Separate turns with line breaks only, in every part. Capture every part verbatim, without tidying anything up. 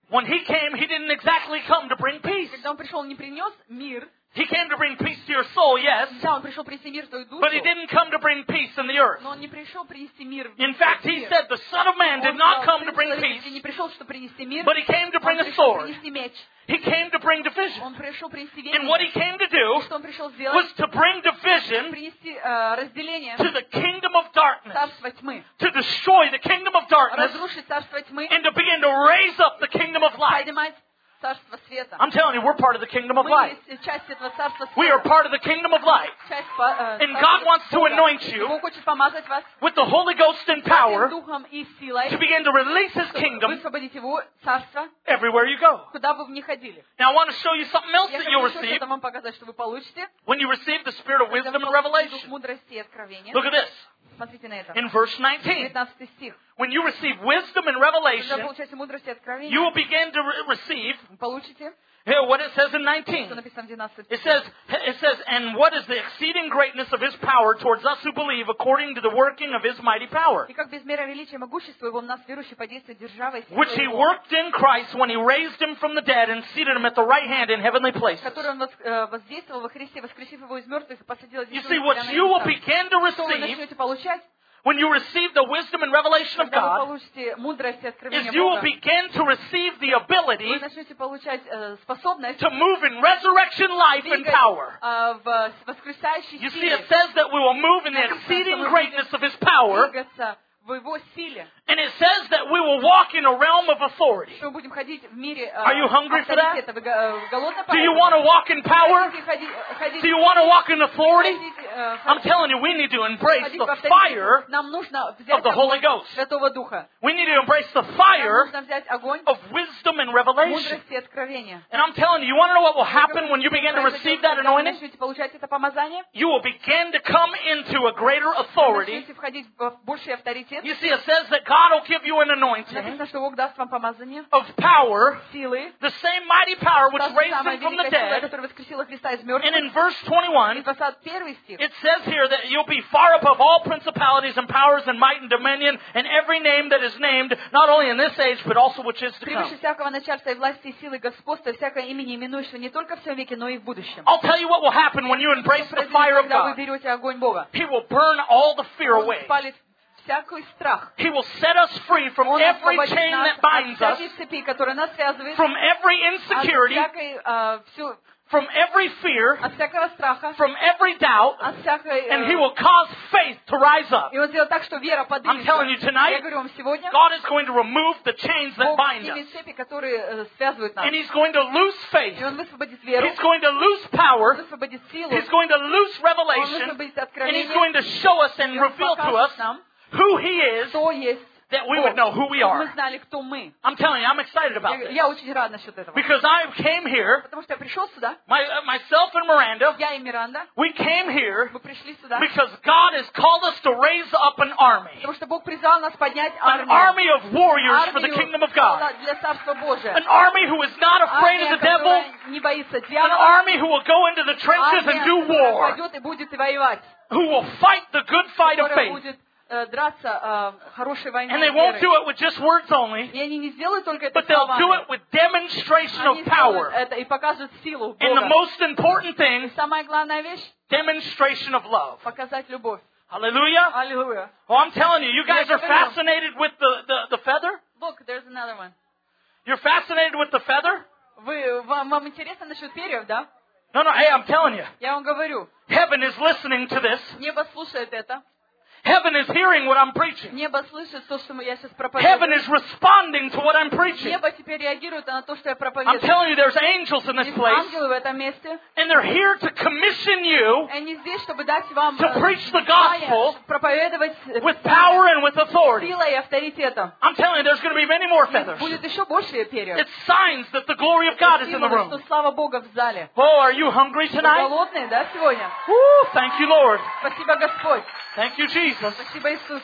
When he came, he didn't exactly come to bring peace.
Когда он пришел, он не принес мир.
He came to bring peace to your soul, yes.
Да, он пришел принести мир в твою душу.
But he didn't come to bring peace in the earth.
Но он не пришел принести мир в
In fact, he
мир.
said the Son of Man did
Он
not
сказал,
come to
Сын
bring
Человеческий
peace,
не пришел, чтобы принести мир.
but he came to bring
Он
a
пришел
sword.
принести меч.
He came to bring division.
Он пришел принести
And what he
войну.
came to do
Что он пришел
was
сделать?
to bring division
Принести э, разделение.
to the kingdom of darkness,
Царство тьмы.
to destroy the kingdom of darkness,
Разрушить царство тьмы.
and to begin to raise up the kingdom of light.
Поднимать царство света.
I'm telling you, we're part of the kingdom of
Мы
light.
есть часть этого царства
We are
света.
part of the kingdom of light.
Часть э,
And
царства
God wants to
Бога.
anoint you
Бог хочет помазать вас
with the Holy Ghost and power
Святым Духом и силой,
to begin to release His
чтобы
kingdom
высвободить Его царство,
everywhere you go.
куда бы вы ни ходили.
Now I want to show you something else
Я
that you'll
хочу еще
receive
что-то вам показать, что вы получите.
when you receive the spirit of
Когда
wisdom
вы
and
получите дух
revelation.
мудрости и откровения.
Look at this.
Смотрите на это.
In verse nineteen,
девятнадцатый стих.
when you receive wisdom and
Когда
revelation,
получаете мудрость и
you
откровение,
will begin to re- receive
вы получите,
here, what it says in
что
nineteen.
написано в девятнадцатом
It
стихе.
says, it says, and what is the exceeding greatness of His power towards us who believe according to the working of His mighty power,
И как без меры величия и могущества Его в нас верующие по действию державой силы
which He
Его,
worked in Christ when He raised Him from the dead and seated Him at the right hand in heavenly places.
который Он вос- э, воздействовал во Христе, воскресив Его из мертвых и посадил
You
одесную
see,
руку
what
прямо на
you will
небесах.
begin to
Что вы
receive
начнете получать,
when you receive the wisdom and revelation of
когда вы
God
получите мудрость и
is
откровение
you will
Бога,
begin to receive the
вы
ability
начнете получать э, способность
to move in resurrection life and
двигать
power.
э, в воскресающей
You see,
силе,
it says that we will move in the exceeding greatness of His power,
двигаться в Его силе,
and it says that we will walk in a realm of authority.
что мы будем ходить в мире э,
Are you hungry for that?
авторитета. Вы го- э, голодны по
Do you
этому?
want to walk in power?
Хотите ходить, э, ходить,
Do you want to walk in authority?
хотите, э,
I'm telling you, we need to embrace
ходить
the
в авторитете?
fire
Нам нужно
of
взять
the Holy
огонь
Ghost.
Святого Духа.
We need to embrace the
Нам
fire
нужно взять огонь
of wisdom and revelation.
мудрости и откровения.
And I'm telling you, you want to know what will happen when you begin to receive that
Когда вы
anointing?
начнете получать это помазание,
You will begin to come into a greater
вы
authority.
начнете входить в больший авторитет.
You see, it says that God will give you an anointing
Написано, что Бог даст вам помазание,
of power,
силы,
the same mighty power which
та же
raised
самая
Him from the
великая сила,
dead.
которая воскресила Христа из
And
мертвых.
in verse
И
twenty-one,
двадцать первый стих.
it says here that you'll be far above all principalities and powers and might and dominion and every name that is named, not only in this age, but also which is to
Превыше
come.
всякого начальства и власти, и силы, господства, и всякое имени, именующего не только в всем веке, но и в будущем.
I'll tell you what will happen when you embrace
Что
the
произойдет,
fire of
когда вы
God.
берете огонь Бога?
He will burn all the fear
Он
away.
спалит всякий страх.
He will set us free from
Он
every
освободит
chain
нас
that
от
binds us,
всяких цепей, которые нас связывают,
from every
от
insecurity,
всякой, э, всю-
from every fear,
от всякого страха,
from every doubt,
от всякой... э,
and He will cause faith to rise up.
И Он сделает так, что вера
I'm
поднимется.
telling you tonight,
Я говорю вам сегодня,
God is going to remove the chains that
Бог
bind
снимет
us.
цепи, которые э, связывают нас.
And He's going to loose faith.
И Он высвободит веру,
He's going to loose
Он
power.
высвободит силу,
He's going to loose
Он
revelation.
высвободит
And He's
откровение,
going to show us and
и Он
reveal to us
покажет нам,
who He is,
кто есть
that we
Бог.
would know who we
Чтобы мы
are.
знали, кто мы.
I'm telling you, I'm excited about
Я,
this.
я очень рад насчет этого.
Because I came here,
Потому что я пришел сюда,
my, uh, myself and Miranda,
я и Миранда,
we came here
мы пришли сюда,
because God has called us to raise up an army.
потому что Бог призвал нас поднять
An
армию.
army of warriors for the
Армию
kingdom of God.
для Царства Божия.
An army who is not afraid of
Армия,
the devil.
которая не боится
An
дьявола.
army who will go into the trenches and
Армия,
do
которая
war.
пойдет и будет воевать.
Who will fight the good fight of
Которая
faith.
будет э, драться э, хорошей войной
And they won't
верой.
do it with just words only,
И они не сделают только это
but they'll do
словами.
it with demonstration
Они
of
сделают
power.
это и покажут силу
And the
Бога.
most important thing,
Самая главная вещь —
demonstration of love.
показать любовь.
Hallelujah.
Аллилуйя.
Oh, I'm telling you, you guys
Я
are
говорю.
fascinated with the, the, the feather?
Look, there's another one.
You're fascinated with the feather?
Вы, вам, вам интересно насчет перьев, да?
No, no, hey, I'm telling you.
Я вам говорю.
Heaven is listening to this.
Небо слушает это.
Heaven is hearing what I'm preaching.
Небо слышит то, что я сейчас
Heaven
проповедую.
is responding to what I'm preaching.
Небо теперь реагирует на то, что я
I'm
проповедую.
telling you, there's angels in this
Есть
place,
ангелы в этом месте.
and they're here to commission you
И они здесь, чтобы дать вам
to
э,
preach the
знания,
gospel
чтобы проповедовать э,
with power and with authority.
силой и авторитетом.
I'm telling you, there's going to be many more
И
feathers.
будет еще больше перьев.
It's signs that the glory of God is in the
Символы, что
room.
слава Бога в зале.
Oh, are you hungry
Вы
tonight?
голодные, да, сегодня?
Woo, thank you, Lord.
Спасибо, Господь.
Thank you, Jesus.
Спасибо, Иисус.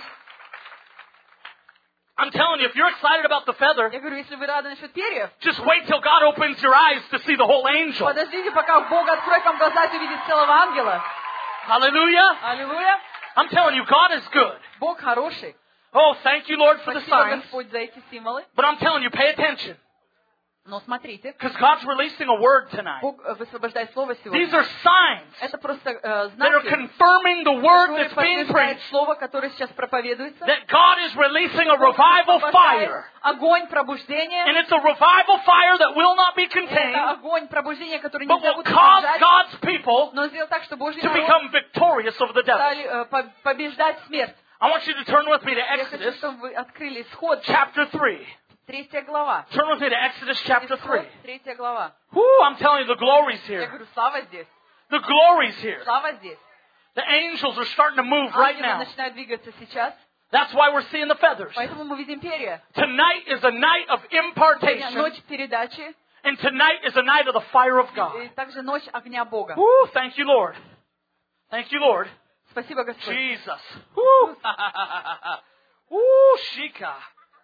I'm telling you, if you're excited about the feather,
Я говорю, если вы рады насчет перьев,
just wait till God opens your eyes to see the whole angel.
подождите, пока Бог откроет вам глаза и увидит целого ангела.
Hallelujah.
Аллилуйя.
I'm telling you, God is good.
Бог хороший.
Oh, thank you, Lord, for the
Спасибо,
signs.
Господь, за эти символы.
But I'm telling you, pay attention.
Но смотрите,
Because God's releasing a word tonight.
Бог э, высвобождает слово
These
сегодня.
are signs
Это просто э,
that are
знаки,
confirming the word
которые
that's being
подтверждают
preached.
слово, которое сейчас проповедуется.
That God is releasing a
Бог
revival
высвобождает
fire.
огонь пробуждения.
And it's a revival fire that will not be
Это
contained,
огонь пробуждения, который
but
нельзя
will
будет
cause
удержать,
God's people
но сделал так, что Божий
to
народ
become victorious over the devil.
стали э, по- побеждать смерть.
I want you to turn with me to
Я хочу,
Exodus
чтобы вы открыли исход,
chapter three.
третья глава.
Turn with me to Exodus chapter
Исход,
three.
третья глава.
Whoo, I'm telling you, the glory's
Я
here.
говорю, слава здесь,
The glory's here.
слава здесь.
The angels are starting to move right
Ангелы
now.
начинают двигаться сейчас,
That's why we're seeing the feathers.
поэтому мы видим перья.
Tonight is a night of
Сегодня
impartation,
ночь передачи,
and tonight is a night of the fire of
и
God.
также ночь огня Бога.
Woo, thank you, Lord. Thank you, Lord.
Спасибо, Господь.
Jesus. Woo. Woo, Shika.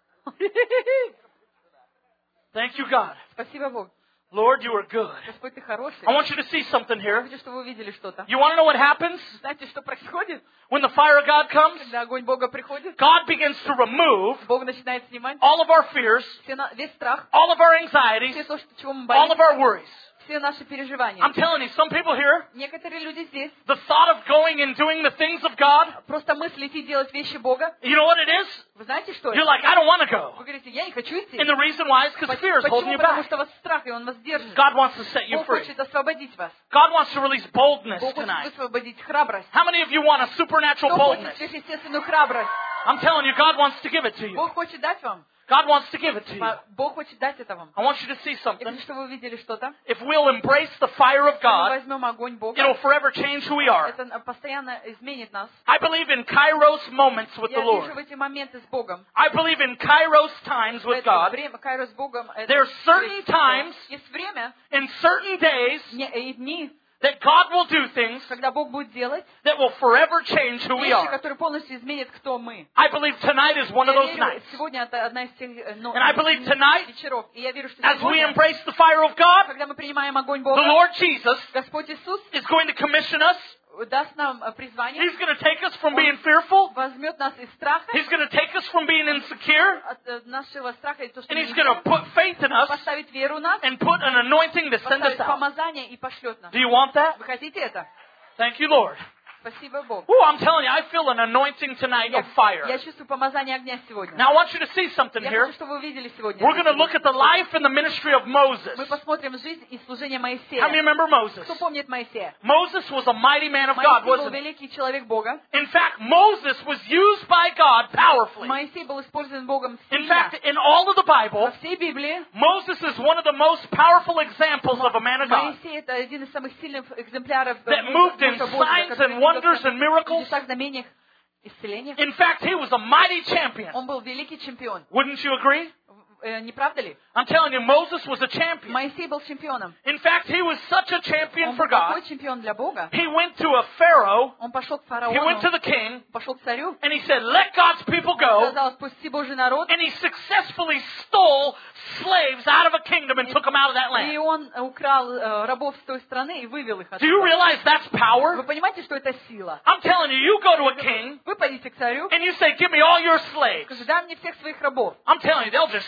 Thank you, God.
Спасибо, Бог.
Lord, you are good.
Господь, Ты хороший.
I want you to see something
Я
here.
хочу, чтобы вы увидели что-то.
You want to know what happens
Знаете, что происходит,
when the fire of God comes?
когда огонь Бога приходит?
God begins to remove
Бог начинает снимать
all of our fears,
все на- весь страх,
all of our anxieties,
все то, что- чего мы
all of
боимся,
our worries.
все наши переживания.
I'm telling you, some people here,
Некоторые люди здесь
the thought of going and doing the things of God,
просто мысль идти делать вещи Бога.
you know what it is?
Вы знаете, что
You're
это?
like, I don't want to go.
Вы говорите, я не хочу идти.
And the reason why is because fear is holding
Почему?
you
Потому
back.
что у вас страх, и он вас держит.
God wants to set you
Бог
free.
хочет освободить вас.
God wants to release boldness
Бог хочет
tonight.
высвободить храбрость.
How many of you want a supernatural
Кто хочет
boldness?
сверхъестественную храбрость?
I'm telling you, God wants to give it to you.
Бог хочет дать вам.
God wants to give it to you.
Бог хочет дать это вам.
I want you to see
Я
something.
хочу, чтобы вы увидели что-то.
If we'll embrace the fire of
Если мы
God,
возьмем огонь Бога,
it'll forever change who we are.
это постоянно изменит нас.
I believe in Kairos moments with the
Я вижу в
Lord.
эти моменты с Богом.
I believe in Kairos times
В
with
это
God.
время, Кайрос с Богом, это
There are certain times
есть время
in certain days
не- и дни,
that God will do things
когда Бог будет делать
that will forever change who we
вещи,
are.
которые полностью изменят, кто мы.
I believe tonight is one of
Я
those
верю,
nights.
сегодня это одна из тех э, но-
And I believe tonight,
вечеров. И я верю, что
as we
сегодня,
embrace the fire of God,
когда мы принимаем огонь
the
Бога,
Lord Jesus
Господь Иисус
is going to commission us.
даст нам э, призвание,
He's going to take us from being fearful.
возьмет нас из страха,
He's going to take us from being insecure.
от э, нашего страха, и то, что
And
мы
He's
не
going to
видим,
put faith in us
поставить веру в нас,
and put an anointing to send us
поставить
out.
помазание и пошлет нас.
Do you want that?
Вы хотите это?
Thank you, Lord.
Спасибо Богу.
Oh, I'm telling you, I feel an anointing tonight
Я,
of fire.
я чувствую помазание огня сегодня.
Now, I want you to see something
Я
here.
хочу, чтобы вы увидели сегодня.
We're going to look at the life and the ministry of Moses.
Мы посмотрим жизнь и служение
How many
Моисея.
remember Moses?
Кто помнит Моисея?
Moses was a mighty man of God,
Моисей был
wasn't he?
великий человек Бога.
In fact, Moses was used by God powerfully.
Моисей был использован Богом
In
сильно.
fact, in all of the
Во
Bible,
всей Библии
Moses is one of the most powerful examples of a man of God
Моисей это один из самых сильных экземпляров
that
мужа-
moved in
мужа Божьего,
signs
который
and wonders and
в
miracles.
чудесах, знамениях, исцелениях.
In fact, he was a mighty champion.
Он был великий чемпион.
Wouldn't you agree?
Э, Не правда ли?
I'm telling you, Moses was a champion.
Моисей был чемпионом.
In fact, he was such a champion
Он
for
был такой
God.
чемпион для Бога.
He went to a Pharaoh,
Он пошел к
he went to
фараону,
the king,
пошел к царю,
and he said, let God's people go.
сказал, спусти Божий народ.
And he successfully stole slaves out of a kingdom and took them out of that
И
land.
он украл э, рабов с той страны и вывел их
Do you
оттуда.
realize that's
Вы
power?
понимаете, что это сила?
I'm telling you, you go to a king
Вы пойдите к царю,
and you say, give me all your slaves.
скажите, дай мне всех своих рабов.
I'm telling you, they'll just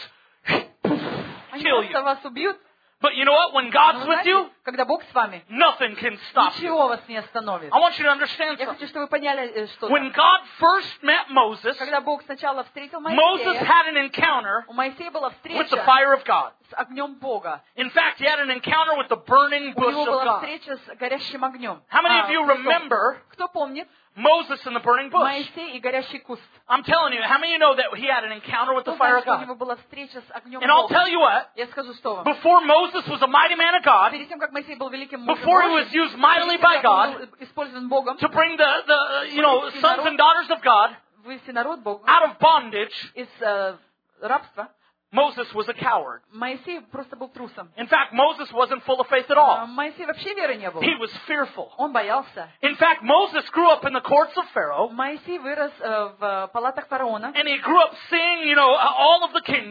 Они
kill
просто
you.
вас убьют.
But you know what? When
Но
God's
вы
with
знаете,
you,
когда Бог с вами,
nothing can stop you.
ничего вас не остановит.
I want you to understand
Я
something.
хочу, чтобы вы поняли э, что-то.
When God first met Moses,
Когда Бог сначала встретил
Moses
Моисея,
had an encounter
у Моисея была
with the
встреча
fire of God.
с огнем Бога.
In fact, he had an encounter with the burning
У
bush
него
of
была
God.
встреча с горящим огнем.
How many
А,
of you
кустом.
remember
Кто помнит?
Moses in the burning bush?
Моисей и горящий куст.
I'm telling you, how many of you know that he had an encounter with the
Кто
fire
знает,
of
что у
God?
него была встреча с огнем
And I'll
Бога?
tell you what,
Я скажу, что вам.
before Moses was a mighty man of God,
Перед тем, как Моисей был великим мужем
before he
Божьим,
was used mightily
перед
by
тем, как он
God
был использован Богом,
to bring the, the you know, sons and daughters of God
вывести народ Бога
out of bondage,
из э, рабства,
Moses was a coward.
Моисей просто был трусом.
In fact, Moses wasn't full of faith at
А,
all.
Моисей вообще веры не было.
He was fearful.
Он боялся.
In fact, Moses grew up in the courts of Pharaoh,
Моисей вырос э, в палатах фараона.
and he grew up seeing, you know, all of the kingdom.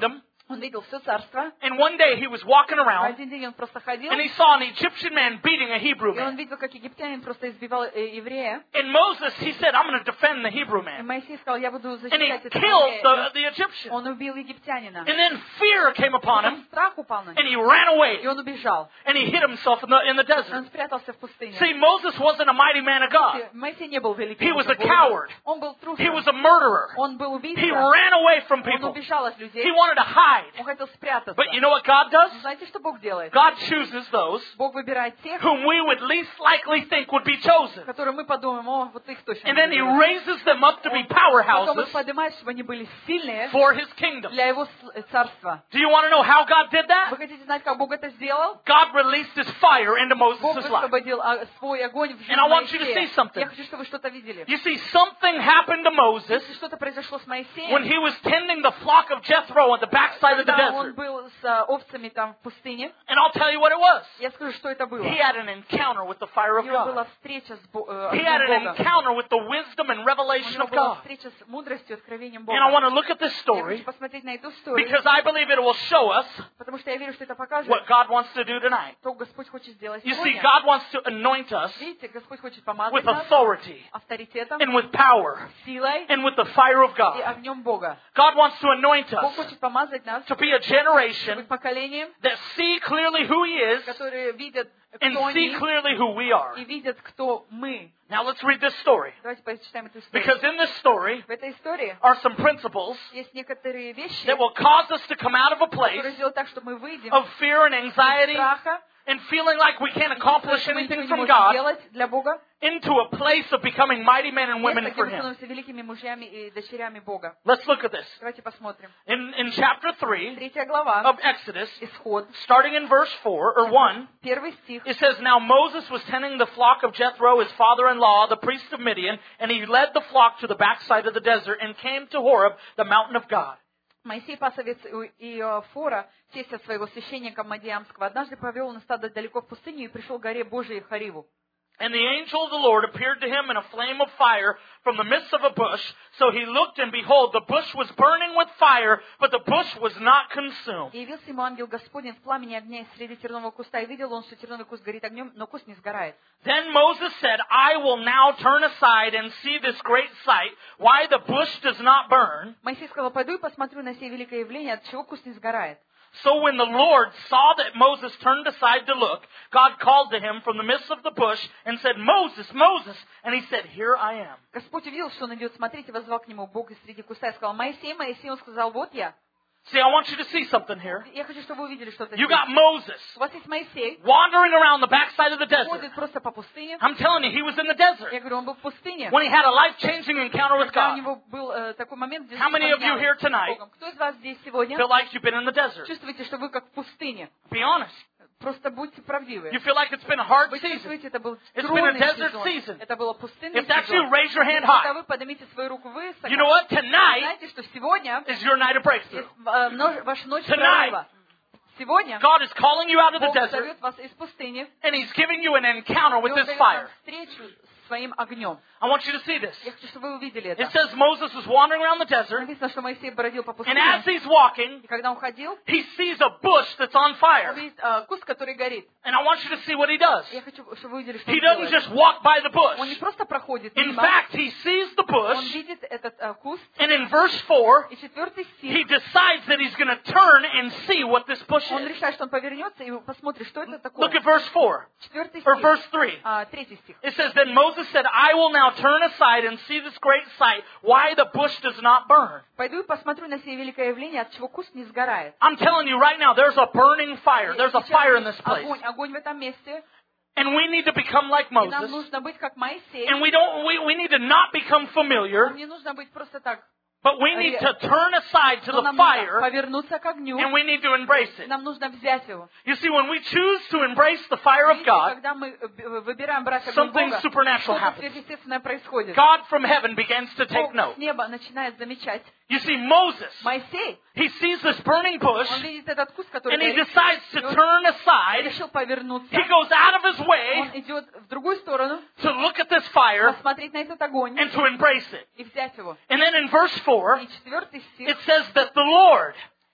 Он видел все царство.
And one day he was walking
В
around
один день он просто ходил,
and he saw an Egyptian man beating a Hebrew
и он
man.
видел, как египтянин просто избивал э, еврея.
And Moses, he said, I'm going to defend the Hebrew
И
man.
Моисей сказал, я буду
And he
защищать этого
killed
еврея.
the, the Egyptian.
Он убил египтянина.
And then fear came upon
Потом
him
страх упал на
and he
него,
ran away
и он убежал.
and he hid himself in the, in the desert.
Он спрятался в пустыне.
See, Moses wasn't a mighty man of God.
Моисей не был великим.
He was a
Богом.
coward.
Он был
He was
трусом.
a murderer.
Он был
He
убийцей.
ran away from
Он
people.
убежал от людей.
He wanted to hide.
Он хотел спрятаться.
But you know what God does?
Знаете, что Бог делает?
God chooses those
Бог выбирает тех,
whom we would least likely think would be chosen.
которые мы подумаем, о, вот их точно
And
не
then he
выберут.
raises them up to be
Потом их
powerhouses
поднимает, чтобы они были сильные
for his kingdom.
для его с- царства.
Do you want to know how God did
Вы
that?
хотите знать, как Бог это сделал?
God released his fire into
Бог
Moses' life.
высвободил а, свой огонь в жизнь
And I want you to
Моисея.
see something.
Я хочу, чтобы вы что-то видели.
You see, something happened to Moses
Если что-то произошло с Моисеем,
when he was tending the flock of Jethro at the backside of the
когда он
desert.
был с а, овцами там в пустыне,
And I'll tell you what it was.
я скажу, что это было.
He had an encounter with the fire
У
of
него была
God.
встреча с Бо- э,
He had
огнем
an
Бога.
encounter with the wisdom and
У
revelation
него
of
была
God.
встреча с мудростью, откровением
And I want
Бога.
to look at this
Я
story
хочу посмотреть на эту историю,
because I believe it will show us
потому что я верю, что это покажет,
what God wants to do tonight.
что Господь хочет сделать
You see,
сегодня.
God wants to anoint us
Видите, Господь хочет помазать
with
нас
authority
авторитетом,
and with power
силой
and with the fire of
и
God.
огнем Бога.
God wants to anoint
Бог
us
хочет помазать нас,
to be a
быть
generation
поколением,
that see clearly who He is
которые видят,
and
кто
see
они,
clearly who we are.
и видят, кто мы.
Now let's read this story.
Давайте почитаем эту историю.
Because in this story
В этой истории
are some principles
есть некоторые вещи,
that will cause us to come out of a
которые
place
сделают так, что мы выйдем
of fear and
из
anxiety
страха,
and feeling like we can't accomplish
что мы ничего
anything
не
from
можем
God
делать для Бога,
into a place of becoming mighty men and women
место, где
for
мы
Him.
становимся великими мужьями и дочерями Бога.
Let's look at this.
Давайте посмотрим.
In, in chapter three
Третья глава,
of Exodus,
Исход,
starting in verse four, or one,
первый стих.
it says, Now Moses was tending the flock of Jethro, his father-in-law, the priest of Midian, and he led the flock to the backside of the desert and came to Horeb, the mountain of God.
Моисей, пасовец Иофора, тестя своего священника Мадиамского, однажды повел он стадо далеко в пустыню и пришел к горе Божией Хариву.
And the angel of the Lord appeared to him in a flame of fire from the midst of a bush. So he looked, and behold, the bush was burning with fire, but the bush was not consumed.
И явился ему ангел Господень в пламени огня среди тернового куста, и видел он, что терновый куст горит огнем, но куст не сгорает.
Then Moses said, I will now turn aside and see this great sight, why the bush does not burn.
Моисей сказал, пойду и посмотрю на сие великое явление, от чего куст не сгорает.
So when the Lord saw that Moses turned aside to look, God called to him from the midst of the bush and said, Moses, Moses. And he said, Here I am.
Господь увидел, что он идет смотреть, и воззвал к нему Бог из среди куста, и сказал, Моисей, Моисей, он сказал, вот я.
See, I want you to see something here.
Я хочу, чтобы вы увидели что-то
You
здесь.
got Moses
У вас есть Моисей,
wandering around the backside of the desert.
ходит просто по пустыне.
I'm telling you, he was in the desert
Я говорю, он был в пустыне.
when he had a life-changing encounter with
Когда у
God.
него был э, такой момент, где
How many of you here tonight
Богом. Кто из вас здесь сегодня
feel like you've been in the desert?
чувствуете, что вы как в пустыне?
Be honest.
Просто будьте правдивы.
You feel like it's been a hard
Вы
season.
чувствуете, это был
It's been a
трудный
desert
сезон.
season.
Это было пустынный
If that's you,
сезон.
raise your hand
Когда
high.
вы поднимите свою руку высоко,
You know what? Tonight
знаете, что сегодня
is your night of breakthrough.
есть, э, нож- ваша ночь
Tonight.
прорыва. Сегодня
God is calling you out of the
Бог
desert,
зовет вас из пустыни,
and He's giving you an encounter
и
with
Он
this
дает
fire.
вам встречу с своим огнем.
I want you to see this.
Я хочу, чтобы вы увидели
It
это.
says Moses was wandering around the desert,
Написано, что Моисей бродил по
and
пустыне,
as he's walking,
и когда он ходил,
he sees a bush that's on
он
fire.
видит э, куст, который горит.
And I want you to see what he does.
Я хочу, чтобы вы увидели, что
He
он
doesn't
делает.
just walk by the
Он не
bush.
просто проходит
In
мимо,
fact, he sees the
он
bush,
видит этот э, куст,
and in verse four,
и четвертый
he
стих,
decides that he's going to turn and see what this bush
он
is.
решает, что он повернется и посмотрит, что это такое.
Look at verse four,
Четвертый
or
стих,
verse three.
а, третий стих.
It says, Then Moses said, I will now turn aside and see this great sight, why the bush does not burn.
Пойду и посмотрю на сие великое явление, от чего куст не сгорает.
I'm telling you right now, there's a burning fire. There's a
Сейчас
fire in
есть
this place.
огонь, огонь в этом месте,
And we need to become like
и нам
Moses.
нужно быть как Моисей.
And we don't we, we need to not become familiar,
Нам не нужно быть просто так.
but we need to turn aside to
Но
the
нам нужно
fire,
повернуться к огню,
and we need to embrace it.
нам нужно взять его.
You see, when we choose to embrace the fire of
Видите,
God,
когда мы э, выбираем брать огонь
something
Бога,
supernatural
что-то
happens.
сверхъестественное происходит.
God from heaven begins to take
Бог
note.
с неба начинает замечать.
You see, Moses,
Моисей,
he sees this burning bush,
он видит этот куст, который
and he
горит,
decides to turn aside.
решил повернуться.
He goes out of his
Он
way
идет в другую сторону,
to look at this fire
посмотреть на этот огонь
and to embrace it.
и взять его.
And then in verse four,
И четвертый стих,
it says that the Lord,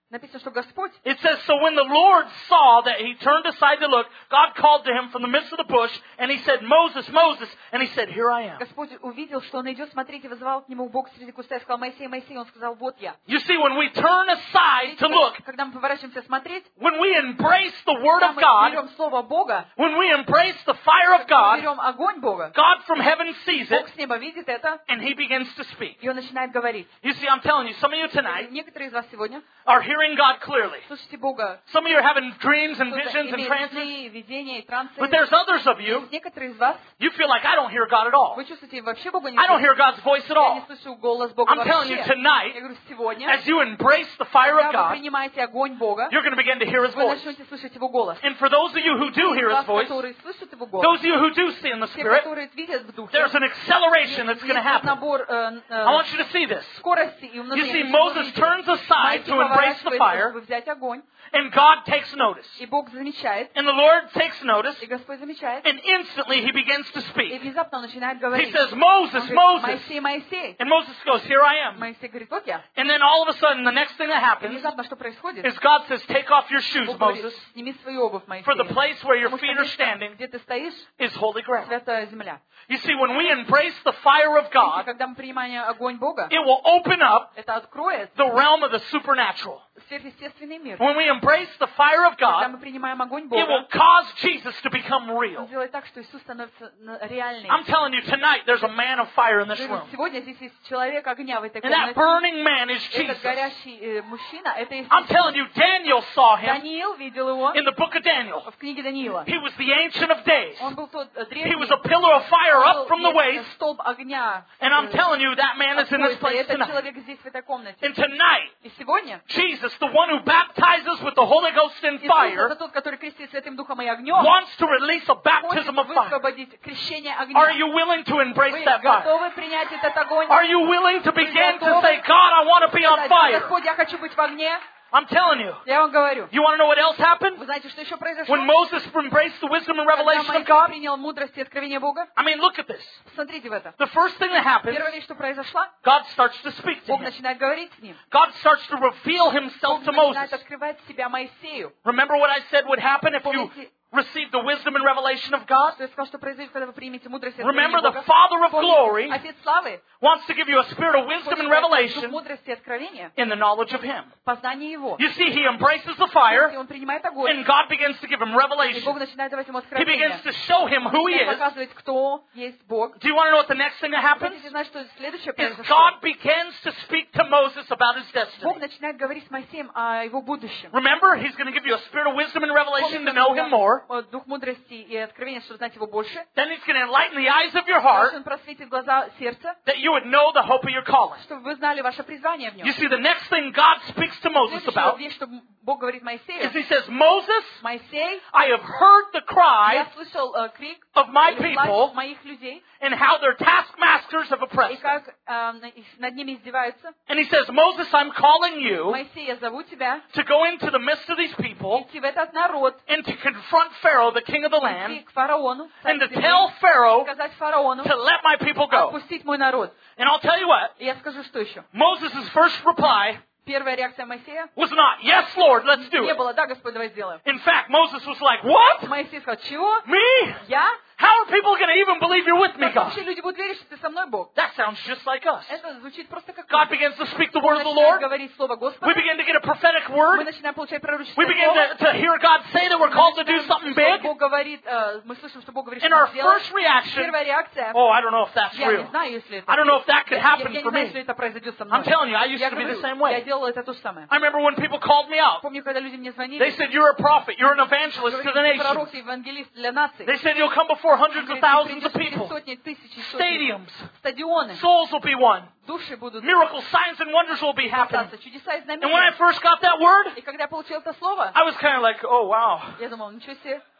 Написано, что Господь,
It says, so when the Lord saw that he turned aside to look, God called to him from the midst of the bush, and he said, Moses, Moses, and he said, here I am.
Господь увидел, что он идет, смотрите, вызывал к нему Бог среди куста и сказал, Моисей, Моисей, он сказал, вот я.
You see, when we turn aside to look,
Когда мы поворачиваемся смотреть,
when we embrace the Word
когда
of
мы
God,
берем Слово Бога,
when we embrace the fire of
когда мы
God,
берем огонь Бога,
God from heaven sees it,
Бог с неба видит это,
and he begins to speak.
и он начинает говорить.
You see, I'm telling you, some of you tonight
Некоторые из вас сегодня
are hearing God clearly.
слушайте Бога,
Some of you are having dreams and
кто-то
visions and
имеет
trances.
сны, видения и трансы.
But there's others of you,
Некоторые из вас,
you feel like, I don't hear God at all.
вы чувствуете, вообще Бога не
I don't
слышите.
hear God's voice at
Я не
all.
слышу голос Бога
I'm telling you,
вообще.
tonight,
Я говорю, сегодня,
as you embrace the fire of
когда вы
God,
принимаете огонь Бога,
you're going to begin to hear His
вы
voice.
начнете слышать Его голос.
And for those of you who do hear His
Вас,
voice,
которые слышат Его голос,
those of you who do see in the
те,
Spirit,
которые видят в духе,
there's an acceleration that's going to
есть
happen.
набор э, э,
I want you to see this.
скорости и
You
умножения.
see,
Вы
Moses
видите,
turns aside
Моисей
to embrace the
поворачивается,
fire,
чтобы взять огонь,
and God takes notice.
и Бог замечает,
And the Lord takes notice,
и Господь замечает,
and instantly He begins to
и
speak.
внезапно он начинает
He
говорить.
says,
Он
Moses,
говорит,
Moses.
Моисей, Моисей.
And Moses goes, here I am.
Моисей говорит, вот я.
And then all of a sudden, the next thing that
И
happens
внезапно что происходит?
is God says, take off your shoes,
Бог говорит,
Moses,
сними свою обувь, Моисей.
for the place where your
Потому что
feet are
место,
standing
где ты стоишь,
is holy ground.
святая земля.
You see, when we embrace the fire of
И
God,
когда мы принимаем огонь Бога,
it will open up
это откроет
the realm of the supernatural.
сверхъестественный мир.
When we embrace the fire of
Когда
God,
мы принимаем огонь
it will
Бога,
cause Jesus to become
он
real.
делает так, что Иисус становится на- реальным.
I'm telling you, tonight there's a man of fire in this
Говорю,
room.
сегодня здесь есть человек огня в этой
And that
комнате.
burning man is
Этот
Jesus.
горящий э, мужчина, это
I'm
Иисус.
telling you, Daniel saw him
Даниил видел его
in the book of Daniel.
в книге Даниила.
He was the Ancient of Days.
Он был тот э,
He
древний,
was a pillar of fire
он
up
был
from the
э,
waist.
столб огня.
And I'm telling you, that man is in this
Откройся, и
place
этот
tonight.
человек здесь, в этой комнате.
And tonight,
И сегодня
Jesus, the one who baptizes with the Holy Ghost and
Иисус,
fire,
это тот, который крестит Святым Духом и огнем,
wants to release a
хочет
baptism of fire.
высвободить крещение
Are
огня.
you willing to embrace
Вы
that fire?
готовы принять этот огонь?
Are you willing to begin to
готовы?
say, God, I want to be on
Сказать,
fire?
Господь, я хочу быть в огне.
I'm telling you.
Я вам говорю.
You want to know what else happened?
Вы знаете, что еще произошло?
When Moses embraced the wisdom and
Когда
revelation of
Моисей
God?
принял мудрость и откровение Бога,
I mean, look at this.
смотрите в это.
The first thing that happens,
Первая вещь, что произошла,
God starts to speak to
Бог
him.
начинает говорить с ним.
God starts to reveal himself
Бог
to
начинает
Moses.
открывать себя Моисею.
Remember what I said would happen if you
Помните,
received the wisdom and revelation of God?
что я сказал, что произойдет, когда вы примете мудрость и
Remember,
откровение
the
Бога?
Father of
Помните,
glory
Отец славы
wants to give you a spirit of wisdom
хочет
and
дать дух
revelation
мудрости и откровения,
in the knowledge of Him.
познание Его.
You see, He embraces the
Помните,
fire,
Он принимает огонь,
and God begins to give Him
и Бог
revelation.
начинает давать Ему
He
откровение.
begins to show Him who He
Начинает
is.
показывать, кто есть Бог.
Do you want to know what the next thing that happens?
Хотите знать, что следующее
Is
произошло?
God begins to speak to Moses about His
Бог
destiny.
начинает говорить с Моисеем о его будущем.
Remember, He's going to give you a spirit of wisdom and revelation to know Him more.
Помните, дух мудрости и откровения, чтобы знать его больше.
Then He's going to enlighten the eyes of your
Дальше
heart
Он просветит глаза сердца,
that you would know the hope of your calling.
чтобы вы знали ваше призвание в нем.
You see, the next thing God speaks to Moses
Следующая
about
вещь, что Бог говорит
is
Моисею.
He says, Moses,
Моисей,
I have heard the cry
я слышал э, крик
of my
или плач
people
моих людей,
and how their taskmasters have
и
oppressed them.
как э, на- их- над ними издеваются.
And He says, Moses, I'm calling you
Моисей, я зову тебя
to go into the midst of these people
идти в этот народ,
and to confront Pharaoh, the king of the
идти
land,
к фараону,
and to
царю земли,
tell Pharaoh
сказать фараону,
to let my people go.
отпустить мой народ.
And I'll tell you what,
И я скажу, что еще.
Moses' first reply
Первая реакция Моисея
was not, yes, Lord, let's do
не
it.
было, да, Господь, давай сделаем.
In fact, Moses was like, what?
Моисей сказал, чего?
Me?
Я?
How are people going to even believe you're with me,
Как
God?
вообще люди будут верить, что ты со мной, Бог?
That sounds just like us.
Это звучит просто как
God begins to speak the
Он
word of the
начинает
Lord.
говорить слово Господа.
We begin to get a prophetic
Мы
word.
начинаем получать пророческое
We begin
слово.
to, to hear God say that we're called to do something
Что
big.
Бог говорит, э, мы слышим, что Бог говорит,
And
что
our
нам сделать.
first reaction,
Первая реакция,
oh, I don't know if that's
я не
real.
знаю, если это...
I don't know if that could
Я,
happen
я не
for
знаю,
me.
если это произойдет со мной.
I'm telling you, I used
Я
to be the
говорю,
same
я
way.
делала это то же самое.
I remember when people called me out.
Помню, когда люди мне звонили,
They said, you're a prophet, you're an evangelist to the
говорили, ты
nation.
пророк и евангелист для нации.
They said, you'll come before hundreds of
Говорит, ты
thousands
придешь
of
перед
people.
сотни, тысячи, сотни,
Stadiums.
стадионы,
Souls will be won.
души будут
Miracles, signs, and wonders will be happening.
спасаться, чудеса и
And when I
знамения.
first got that word,
И когда я получил это слово,
I was kind of like, oh, wow.
я думал, ничего себе.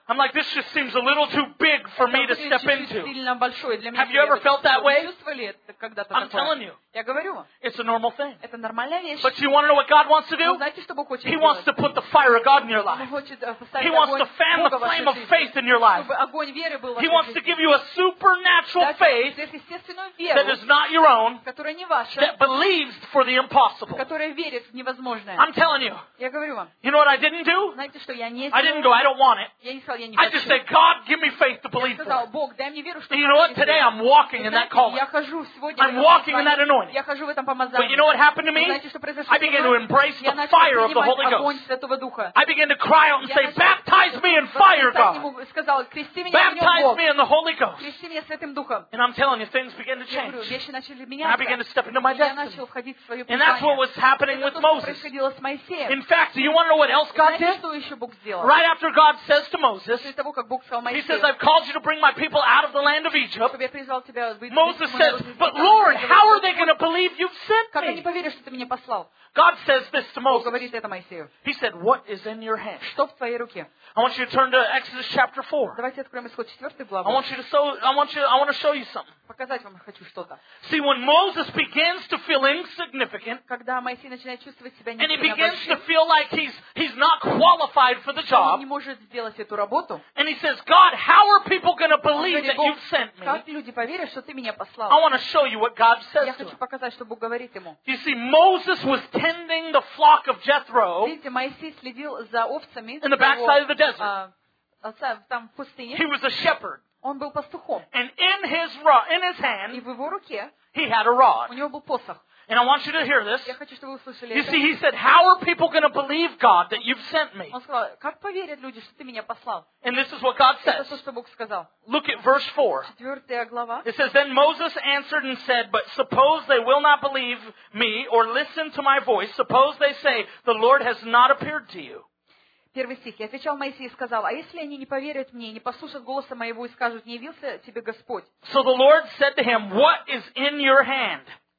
I'm like, this just seems a little too big for me to
Это
step
чуть-чуть
into.
сильно большое для меня.
Have you ever felt that way?
Чувствовали это когда-то
I'm telling
такое?
you,
Я говорю вам,
it's a normal thing.
это нормальная вещь.
But you want to know what God wants to
Но
do?
знаете, что Бог хочет
He wants
сделать?
to put the fire of God in your
Он
life.
хочет э,
He
поставить
wants
огонь
to fan the
Бога в вашей
flame of
жизни,
faith in your life.
чтобы огонь веры был в
He
вашей
wants to
жизни.
give you a supernatural
Дать
faith
сверхъестественную
that
веру,
is not your own,
которая не ваша,
that believes for the impossible.
которая верит в невозможное.
I'm telling you.
Я говорю вам,
You know what I didn't do?
знаете, что я не
I didn't go, I
сделала?
don't want it.
Я не сказала, я не
I
хочу.
just said, God, give me faith to
Я
believe for
сказала,
it.
Бог, дай мне веру, что
And you know what? Today I'm walking in that calling.
я хожу сегодня
I'm
в этом
walking in that
послании.
anointing.
Я хожу в этом
But
помазании.
you know what happened to me?
Знаете, что произошло
I
со
began
мной?
to embrace
Я
the
начала
fire of the
принимать
Holy
огонь
Ghost.
Святого Духа.
I began to cry out and
Я
say,
начала
baptize me in fire,
восклицать
God.
Ему, сказала, крести меня огнем,
Baptize
Бог.
me in the Holy Ghost.
Крести меня Святым Духом.
And I'm telling you, things began to
Я говорю,
change.
вещи начали
And I began to
меняться.
step into my
Я
destiny.
начал входить в свое
And that's what
призвание.
was happening
Это
with
то, что
Moses.
происходило с Моисеем.
In fact, do you want to know what else God
Знаете,
did?
что еще Бог сделал?
Right after God says to Moses,
После того, как Бог сказал
He says,
Моисею,
I've called you to bring my people out of the land of Egypt.
чтобы я призвал тебя выйти
Moses
из
says,
Египта,
but
он
Lord,
говорит,
how are they going to believe you've
как
sent
они
me?
поверят, что ты меня послал?
God says this to
Бог
Moses.
говорит это Моисею.
He said, what is in your hand?
Что в твоей руке?
I want you to turn to Exodus chapter four.
Давайте откроем исход четвёртой
I
главы.
want you to show, I want you, I want to show you something.
Показать вам хочу что-то.
See, when Moses begins to feel insignificant,
Когда Моисей начинает чувствовать себя
and he
не
begins to
большим,
feel like he's, he's not qualified for the
он
job,
не может сделать эту работу,
and he says, God, how are people going to
он
believe
говорит,
that
Бог,
you've sent me?
как люди поверят, что ты меня
I
послал?
want to show you what God
Я
says to
хочу
him.
показать, что Бог говорит ему.
You see, Moses was tending the flock of Jethro.
Видите, Моисей следил за овцами
In the backside of the desert.
а, отца там в пустыне.
He was a shepherd.
Он был пастухом.
And in his, ro- in his
И
hand,
в его руке
he had a
у
rod.
него был посох.
And I want you to hear this.
Я хочу, чтобы вы услышали
You
это.
see, he said, how are people going to believe, God, that you've sent me?
Он сказал, как поверят люди, что ты меня послал?
And this is what God
Это
says.
то, что Бог сказал.
Look at verse four.
Четвертая глава.
It says, Then Moses answered and said, But suppose they will not believe me or listen to my voice. Suppose they say, The Lord has not appeared to you.
Первый стих. И отвечал Моисей и сказал, а если они не поверят мне, не послушают голоса моего и скажут, не явился тебе Господь?
So the Lord said to him, What is in your hand?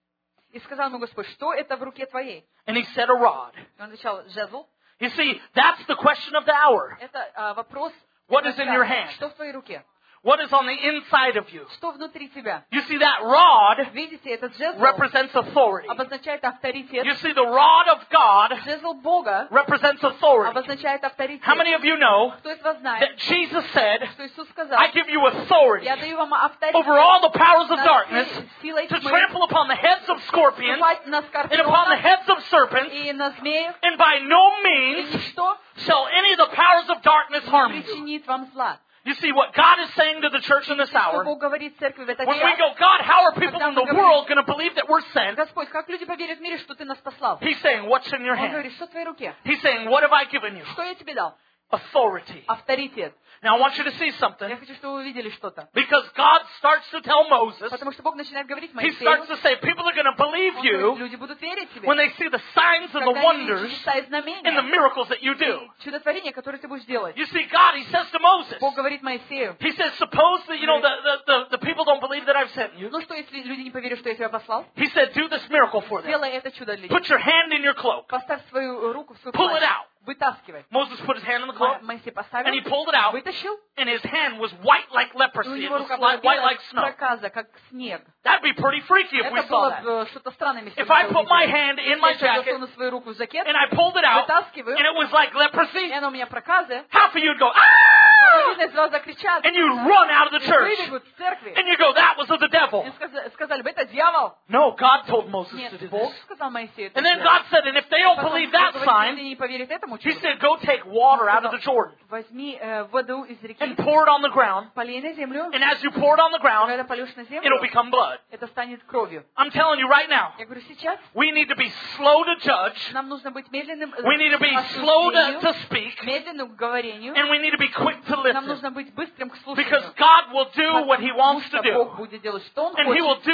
И сказал ему Господь, что это в руке твоей?
And he said, A rod.
И он отвечал, жезл.
You see, that's the question of the hour.
Это а, вопрос.
What
это
is in
часа.
your hand?
Что в твоей руке?
What is on the inside of you?
Что внутри тебя?
You see, that rod
Видите, этот жезл
represents authority.
обозначает авторитет.
You see, the rod of God
Жезл Бога
represents authority.
обозначает авторитет.
How many of you know
Кто из вас знает,
that Jesus said,
что Иисус сказал,
I give you authority
я даю вам авторитет
over all the powers of
над
darkness
силой
to
тьмы,
trample upon the heads of scorpions
ступать на
and upon the
скорпионов
heads of serpents,
и на змеев,
and by no
и
means
ничто
shall any of the powers of darkness harm
не
you.
причинит вам зла.
You see, what God is saying to the church in this
Что
hour,
Бог говорит церкви в этот
when we
час?
go, God, how are people in the world going to believe that we're sent?
Господь, как люди поверят в мире, что Ты нас послал?
He's saying, what's in your
Он
hand?
говорит, что в твоей руке?
He's saying, what have I given you?
Что я тебе дал?
Authority.
Авторитет.
Now I want you to see something.
Я хочу, чтобы вы увидели что-то.
Because God starts to tell Moses,
Потому что Бог начинает говорить
He
Моисею,
starts to say, people are going to believe
Он говорит,
you
люди будут верить тебе,
when they see the signs and the
когда они видят
wonders
чудеса и
and the
знамения,
miracles that you do.
и чудотворения, которые ты будешь делать.
You see, God, He says to Moses,
Бог говорит Моисею,
He says, suppose that, you know, the, the, the, the people don't believe that I've sent you.
ну что, если люди не поверят, что я тебя послал?
He said, do this miracle for them.
Сделай это чудо для них.
Put your hand in your cloak.
Поставь свою руку в свою
Pull it
плащ.
out.
Вытаскивай.
Moses put his hand in the cloak,
Моисей
and
поставил,
he pulled it out,
вытащил,
and his hand was white like
и у
leprosy. It
него
was
рука была
like, white
белая,
like
как
snow.
проказа, как снег.
That'd be pretty freaky if we
Это
saw
было
that.
бы что-то странное, если
If
бы
I
это
put my
увидели.
hand in my
Если я
jacket,
засуну свою руку в жакет,
and I pulled it out,
вытаскиваю,
and it was like
и
leprosy,
она у меня проказы,
half of you'd go,
половина
ah!
из вас закричат,
And you'd run out of the
и
church.
выбегут в церкви,
And you go, that was of the devil.
и сказа- сказали бы, это дьявол.
No, God told Moses
Нет,
to do
Бог
this.
сказал Моисею это
And then
сделать.
God said, and if they don't
Потом
believe
Бог
that
говорит,
sign,
если не поверит этому
He
чуду,
said, go take water out of the Jordan
возьми э, воду из реки,
and pour it on the ground.
полей на землю,
And as you pour it on the ground,
когда полешь на
it'll
землю,
become blood.
это станет кровью.
I'm telling you right now,
Я говорю, сейчас
we need to be slow to judge.
нам нужно быть медленным э,
We need to be
к
slow to,
осуждению,
to speak.
медленным к говорению,
And we need to be quick to
нам
listen.
нужно быть быстрым к
Because
слушанию.
God will do what He
Потому
wants to
что Бог
do.
будет делать, что Он
And He will
хочет.
do signs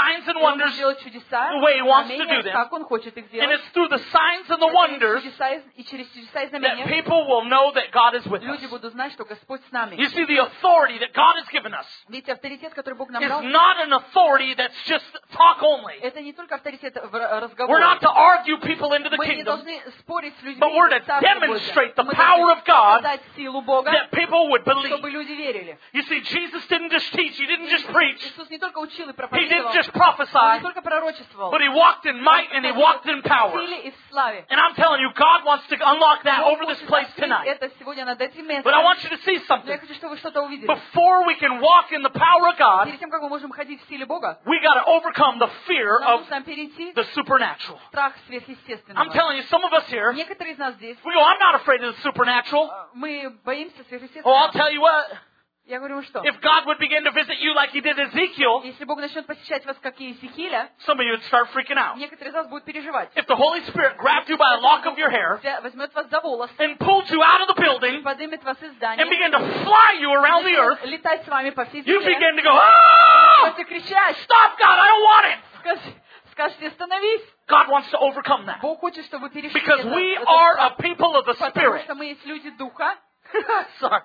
signs and
И Он будет
wonders,
делать чудеса,
the way He wants to
знамения,
do them.
как Он хочет их
And
сделать.
it's through the signs and the
И
wonders
чудеса и- И через чудеса и
that
знамения
people will know that God is with
люди
us.
будут знать, что Господь с нами.
You see, the authority that God has given us
Видите, авторитет, который Бог нам
is
дал,
not an authority that's just talk only.
это не только авторитет в р-
We're
разговоре.
not to argue people into the
Мы не
kingdom,
должны спорить с людьми,
but we're to
в Царство Божие.
demonstrate the
Мы
power of God
должны показать силу Бога,
that people would believe.
чтобы люди верили.
You see, Jesus didn't just teach, He didn't just preach,
Иисус не только учил и
He
проповедовал,
didn't just
Он не
prophesy,
только пророчествовал,
but He walked in might and He walked in
в
power.
силе и в славе.
And I'm telling you, God wants to unlock that
Бог
over this
хочет
place
открыть
tonight.
это сегодня над этим
But I
местом.
want you to see
Но я
something.
хочу, чтобы вы что-то увидели.
Before we can walk in the power of God,
Перед тем, как мы можем ходить в силе Бога,
we got to overcome the fear
нам
of
нужно перейти
the supernatural.
страх
I'm
сверхъестественного.
telling you, some of us here,
Некоторые из нас здесь,
we go, I'm not afraid of the supernatural.
э, мы боимся
Oh, I'll
сверхъестественного.
tell you what,
Я говорю, что?
if God would begin to visit you like He did Ezekiel,
Если Бог начнет посещать вас, как и Иезекииля,
some of you would start freaking out.
некоторые из вас будут переживать.
If the Holy Spirit grabbed you by a lock of your hair
Взя- Возьмет вас за волос,
and pulled you out of the building
поднимет вас из
and
здания,
began to fly you around the earth,
летать с вами по всей
you
земле,
begin to go, ah!
будете кричать,
Stop, God, I don't want it.
скажи- скажете, остановись.
God wants to overcome that.
Бог хочет, чтобы вы перешли
Because
это-
we
этот
are
страх,
a people of the
потому
Spirit.
что мы есть люди Духа,
Sorry.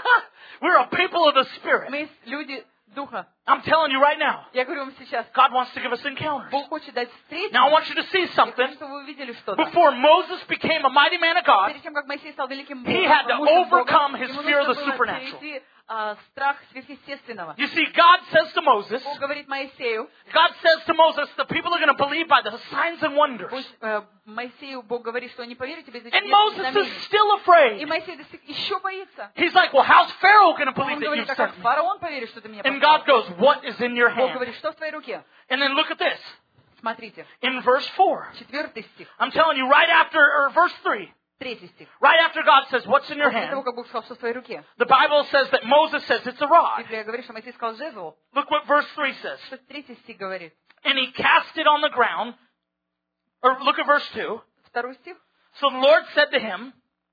We're a people of the Spirit.
мы есть люди Духа.
I'm telling you right now,
Я говорю вам сейчас,
God wants to give us encounters.
Бог хочет дать встречу.
Now I want you to see
Я хочу,
something.
чтобы вы увидели что-то.
Before Moses became a mighty man of God,
Перед тем, как Моисей стал великим
He
Богом,
had to
мужем Бога,
overcome his
ему
fear of
нужно
the
было
supernatural.
перейти, а, страх сверхъестественного.
you see, God says to Moses,
Бог говорит Моисею,
God says to Moses, the people are going to believe by the signs and wonders.
пусть, э, Моисею Бог говорит, что они поверят тебе за
And
чудесные
Moses is
знамения.
still
И
afraid.
Моисей до сих еще боится.
He's like, well, how's Pharaoh going to
Он
believe that
говорит,
you've
а как
sent me?
фараон поверит, что ты меня
And
послал?
God goes, what is in your
Бог
hand?
говорит, что в твоей руке?
And then look at this.
Смотрите,
In verse four,
четвертый стих,
I'm telling you, right after, or verse three,
третий стих.
right after God says, what's in your
После того,
hand?
как Бог сказал, что в твоей руке.
The Bible says that Moses says it's a rod.
Библия говорит, что Моисей сказал жезл.
Look what verse three says.
Что третий стих говорит?
And he cast it on the ground. Or look at verse two.
Второй стих,
So the Lord said to him,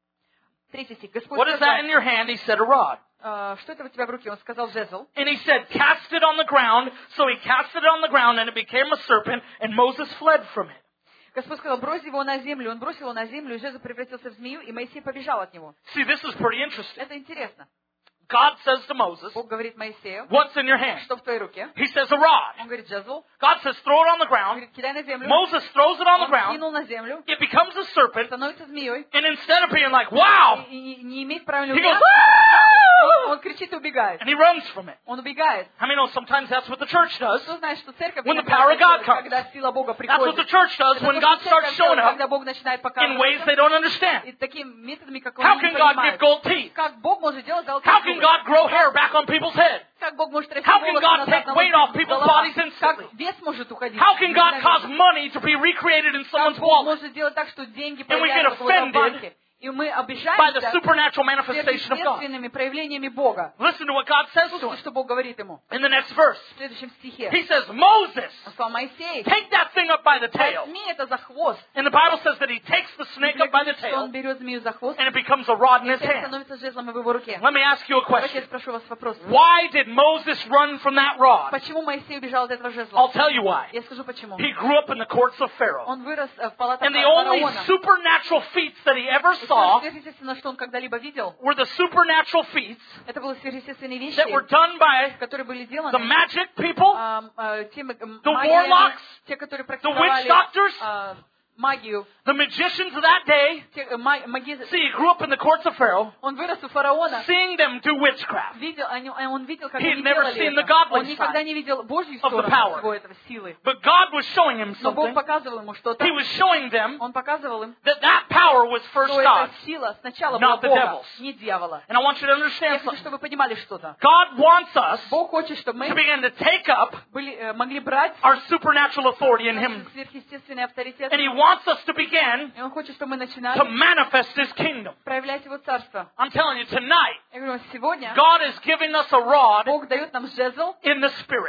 третий стих. Господь
what is
сказал,
that in your hand? He said, a rod.
«А, что это у тебя в руке? Он сказал жезл.
And he said, cast it on the ground. So he cast it on the ground and it became a serpent and Moses fled from it.
Господь сказал, брось его на землю. Он бросил его на землю, и жезл превратился в змею, и Моисей побежал от него.
See, this is pretty interesting.
Это интересно.
God says to Moses,
Бог говорит Моисею,
what's in your hand?
что в твоей руке?
He says, a rod.
Он говорит, жезл.
God says, throw it on the
Он
ground.
говорит, кидай на землю.
Moses throws it on the
Он
ground.
кинул на землю,
It becomes a serpent.
становится змеей,
And instead of being like, wow,
и, и не, не имеет правильного
he goes,
реакции, он,
"Ah!"
он кричит и убегает.
and he runs from it.
Он убегает.
I mean, know sometimes that's what the church does.
Кто знает, что церковь,
When the
иногда
power of God
делает,
comes.
когда сила Бога
That's what
приходит.
the church does
Это
when
то, что
God starts
церковь
showing
делает,
up
когда Бог начинает
in ways
показывать
they don't understand.
и такими методами, как
How
он не
can God give
понимает.
gold teeth?
Как Бог может делать золотые
How can
зубы?
God grow hair back on people's head?
Как Бог может расти
How can
волосы
God
назад
take
на
weight
лоб
off people's
голова?
bodies instantly?
Как вес может уходить?
How can God cause
Мгновенно.
money to be recreated in
Как
someone's
Бог
wallet
может сделать так, что деньги
And we get
появляются у кого-то в
offended
банке? И мы
by the
обижаемся
supernatural manifestation of God?
сверхъестественными проявлениями Бога.
Listen to what God says to
Слушайте,
him
что Бог говорит ему
in the next verse.
в следующем стихе.
He says, Moses,
Он сказал, Моисей,
take that thing up by the tail.
возьми это за хвост.
And the Bible says that he takes the snake up by the
Что он
tail
берет змею за хвост,
and it becomes a rod in
и
his
это
hand.
становится жезлом в его руке.
Let me ask you a
Давайте я
question.
спрошу вас вопрос.
Why did Moses run from that rod?
Почему Моисей убежал от этого жезла?
I'll tell you why.
Я скажу почему.
He grew up in the courts of Pharaoh.
Он вырос э, в палатах
And the only
фараона.
supernatural feats that he ever
И
saw
все сверхъестественное, что он когда-либо видел,
were the supernatural feats
это были сверхъестественные вещи,
that were done by
которые были
the
сделаны
magic people,
ам, э, теми, м,
the
магиями,
warlocks,
те, которые
the witch
практиковали
doctors,
а, магию,
the magicians of that day.
те, э, ма- маги-
See, he grew up in the courts of Pharaoh,
он вырос у фараона,
seeing them do witchcraft.
видел, они- он видел, как
He had
они
never
делали
seen the
это.
godly
Он никогда
side
не видел Божью
of the
сторону
power.
всего этого, силы.
But God was showing him
Но Бог
something.
показывал ему что-то.
He was showing them
Он показывал им,
that that power was first
что
God.
эта сила сначала
not
была
the
Бога,
devil's.
не дьявола.
And I want you to
Я
understand
хочу,
something.
чтобы вы понимали что-то.
God wants us
Бог хочет, чтобы мы
to begin to take up
были, э, могли брать
our supernatural authority in
наш
Him.
сверхъестественный авторитет.
And He wants us to begin
И Он хочет, чтобы мы
to
начинали
manifest His kingdom.
проявлять Его Царство.
I'm telling you, tonight,
Я говорю, сегодня
God is giving us a rod
Бог дает нам жезл
in the Spirit.
в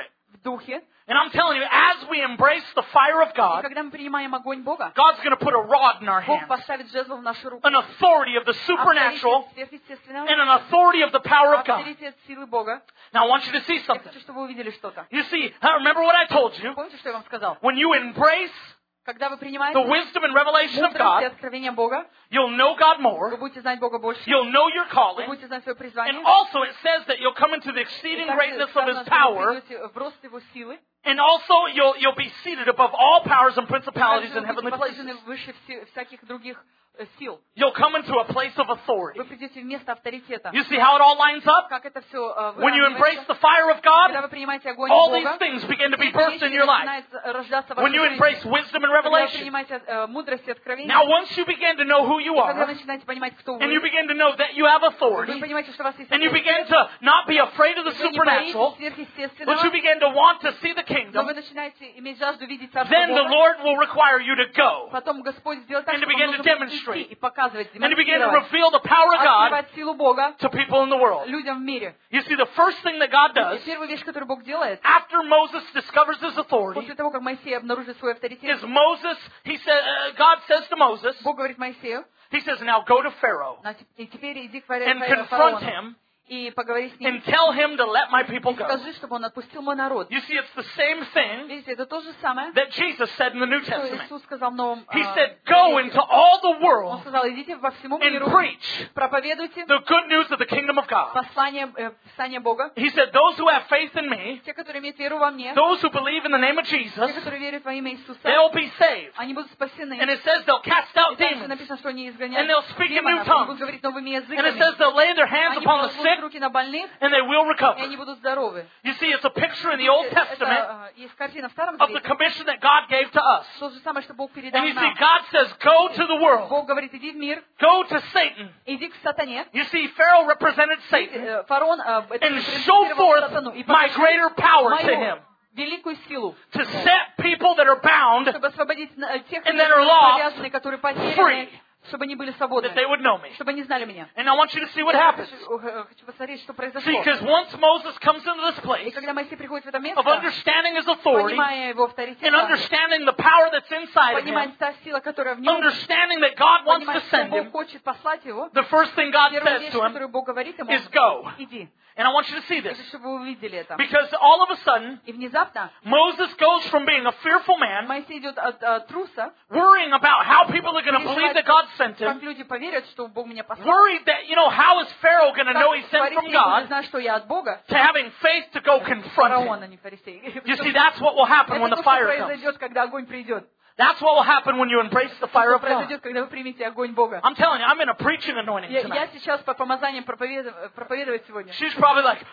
духе.
And I'm telling you, as we embrace the fire of
И
God,
когда мы принимаем огонь Бога,
God's going to put a rod in our
Бог
hands.
поставит жезл в нашу руку.
An authority of the supernatural
Авторитет сверхъестественного,
and an authority of the power of God.
авторитет силы Бога.
Now I want you to see
Я
something.
хочу, чтобы вы увидели что-то.
You see, uh, remember what I told you?
Помните, что я вам сказал?
When you embrace
Когда вы
the
принимаете
wisdom and revelation of
мудрость и
God,
откровение Бога,
you'll know God
вы
more.
будете знать Бога больше,
You'll know your
вы
calling.
будете знать свое
And
призвание.
also it says that you'll come into the
И
exceeding
также
greatness of His
сказано, что вы
power.
придете в рост Его силы.
And also you'll, you'll be seated above all powers and principalities
Также
in
вы будете
heavenly places.
посажены выше все- всяких других э, сил.
You'll come into a place of authority.
Вы придете в место авторитета.
You see how it all lines up?
Как это все
When you embrace the fire of
Когда
God,
вы принимаете огонь
all these
Бога,
things begin to be
эти
birthed in
вещи
your life.
начинают рождаться в
When
вашей
you
жизни.
embrace wisdom and
Когда вы
revelation.
принимаете э, мудрость и откровение,
Now once you begin to know who you
и когда вы
are,
начинаете понимать, кто
and you
вы,
begin to know that you have
вы
authority,
понимаете, что у вас есть
and you begin
авторитет,
to not be afraid of the
вы не боитесь
supernatural,
сверхъестественного,
but you begin to want to see the
но
kingdom,
вы начинаете иметь жажду видеть Царство
then the
Бога,
Lord will require you to go.
потом Господь сделает так,
and to
чтобы
begin
он
to
должен
demonstrate.
идти и показывать,
And to begin to
демонстрировать,
reveal the power of God
открывать силу Бога
to people in the world.
людям в мире.
You see, the first thing that God
И
does,
первая вещь, которую Бог делает,
after Moses discovers his authority,
после того, как Моисей обнаружит свой авторитет,
is Moses, he said, uh, God says to Moses,
Бог говорит Моисею,
he says, now go to Pharaoh
«На, и теперь иди к фаре-
and
фаре-
confront
фараону
him
и поговори с ним,
and tell him to let my people go.
скажи, чтобы он отпустил мой народ».
You see, it's the same thing
Видите, это то же самое,
that Jesus said in the New
что
Testament.
Иисус сказал в Новом
He
а,
said, go
Завете.
into all the
Он
world
сказал, идите во всему
and
миру,
preach
проповедуйте
the good news of the kingdom of God.
послание, э, Писание Бога.
He said, those who have faith in me,
Те, которые имеют веру во мне,
those who believe in the name of
те,
Jesus,
которые верят во имя Иисуса,
they'll be saved.
они будут спасены.
And it says they'll cast
И
out
дальше
demons.
написано, что они
And
изгоняют
they'll speak in new
демонов, они
tongues.
будут говорить новыми
And it
языками,
says they'll lay their hands
они
upon the
положат
sick
руки на больных,
and they will
и
recover.
они будут здоровы.
You see, it's a picture in the Old
Это,
Testament
это, э, есть картина в Старом
of the
Завете,
commission that God gave to us.
то же самое, что Бог передал
And you see,
нам.
God says, go to the world.
Бог говорит, иди в мир,
Go to Satan.
иди к сатане.
You see, Pharaoh represented Satan.
Э, Фараон э, это
And
репрезентировал
show forth
сатану. И
my
покажи
greater power to
мою
him.
великую силу,
To set people that are bound,
чтобы освободить э, тех,
And that
которые
are lost,
повязаны, которые потеряны,
free.
чтобы они были
that
свободны,
they would know me.
чтобы они знали меня.
And I want you to see what
Я
happens.
хочу, э, хочу посмотреть, что
See,
произошло.
because once Moses comes into this
И
place
когда Моисей приходит в это
of
место,
understanding his authority
понимая его авторитет,
and understanding the power that's inside of
понимая
him,
та сила, которая в нем,
understanding that God wants to
понимая, что
send
Бог
him,
хочет послать его,
the first thing God
первая
says
вещь,
to him
которую Бог говорит ему,
is go.
иди.
And I want you to see this.
Это чтобы вы увидели это.
Because all of a sudden,
И внезапно
Moses goes from being a fearful man,
Моисей идет от, от труса,
worrying about how people are going to believe that God sent
как
him,
люди поверят, что Бог меня послал.
worried that, you know, how is Pharaoh going to know he's
Как
sent from
фарисей
God,
будет знать, что я от Бога,
to having faith to go confront
фараон, а
him.
не фарисей.
You see, that's what will happen when
Это
the
то, что
fire comes.
произойдет, когда огонь придет.
That's what will happen when you embrace the fire
Что
of God.
произойдет, когда вы примете огонь Бога.
I'm telling you, I'm in a preaching anointing
Я, я
tonight.
сейчас по помазаниям проповедовать, проповедовать сегодня.
She's probably like,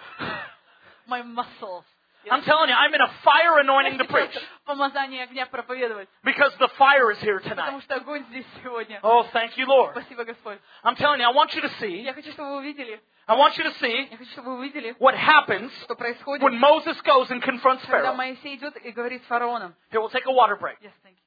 My muscles.
I'm telling you, I'm in a fire anointing to
Я
preach.
сейчас помазание огня проповедовать,
Because the fire is here
потому
tonight.
что огонь здесь сегодня.
Oh, thank you, Lord.
Спасибо, Господь.
I'm telling you, I want you to see,
Я хочу, чтобы вы увидели,
I want you to see
я хочу, чтобы вы увидели,
what happens
что происходит,
when Moses goes and confronts
когда
Pharaoh.
Моисей идет и говорит с фараоном.
Here, we'll take a water break.
Yes, thank you.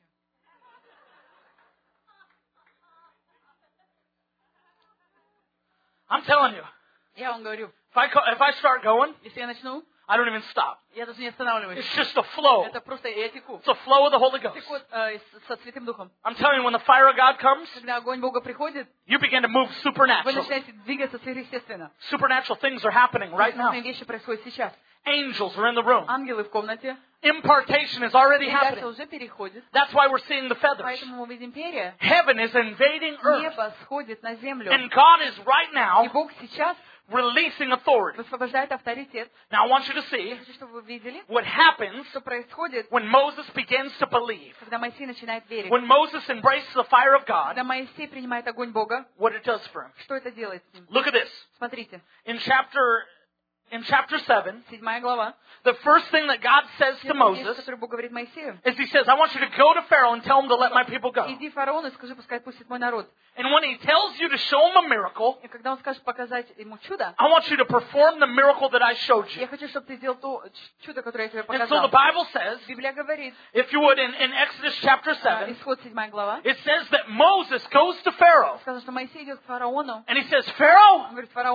I'm telling you,
Я вам говорю,
if I, co- if I start going,
если я начну,
I don't even stop.
я даже не останавливаюсь.
It's just a flow.
Это просто я теку.
It's a flow of the Holy Ghost.
Теку э, с- со Святым Духом.
I'm telling you, when the fire of God comes,
Когда огонь Бога приходит,
you begin to move
вы
supernaturally.
начинаете двигаться сверхъестественно.
Supernatural things are happening right now.
Разные вещи происходят сейчас.
Angels are in the room.
Ангелы в комнате.
Impartation is already
Передача
happening.
уже переходит.
That's why we're seeing the feathers.
Поэтому мы видим перья.
Heaven is invading earth.
Небо сходит на землю.
And God is right
И
now
Бог сейчас
releasing authority.
высвобождает авторитет.
Now I want you to
Я
see
хочу, чтобы вы видели,
what happens
что происходит,
when Moses begins to believe.
когда Моисей начинает верить.
When Moses embraces the fire of God,
Когда Моисей принимает огонь Бога,
what it does for him.
что это делает с ним?
Look at this.
Смотрите,
In chapter in chapter seven,
седьмая глава.
the first thing that God says to
Первая вещь,
Moses
которую Бог говорит Моисею.
is he says, I want you to go to Pharaoh and tell him to let my people go.
Иди фараону и скажи, пускай отпустит мой народ.
And when he tells you to show him a miracle,
И когда он скажет показать ему чудо,
I want you to perform the miracle that I showed you.
я хочу, чтобы ты сделал то ч- чудо, которое я тебе
And so the
показал.
Bible says,
Библия говорит,
if you would, in, in Exodus chapter
э,
seven,
исход седьмая глава,
it says that Moses goes to Pharaoh
сказано, что Моисей идет к фараону.
and he says, Pharaoh,
Он говорит, фараон,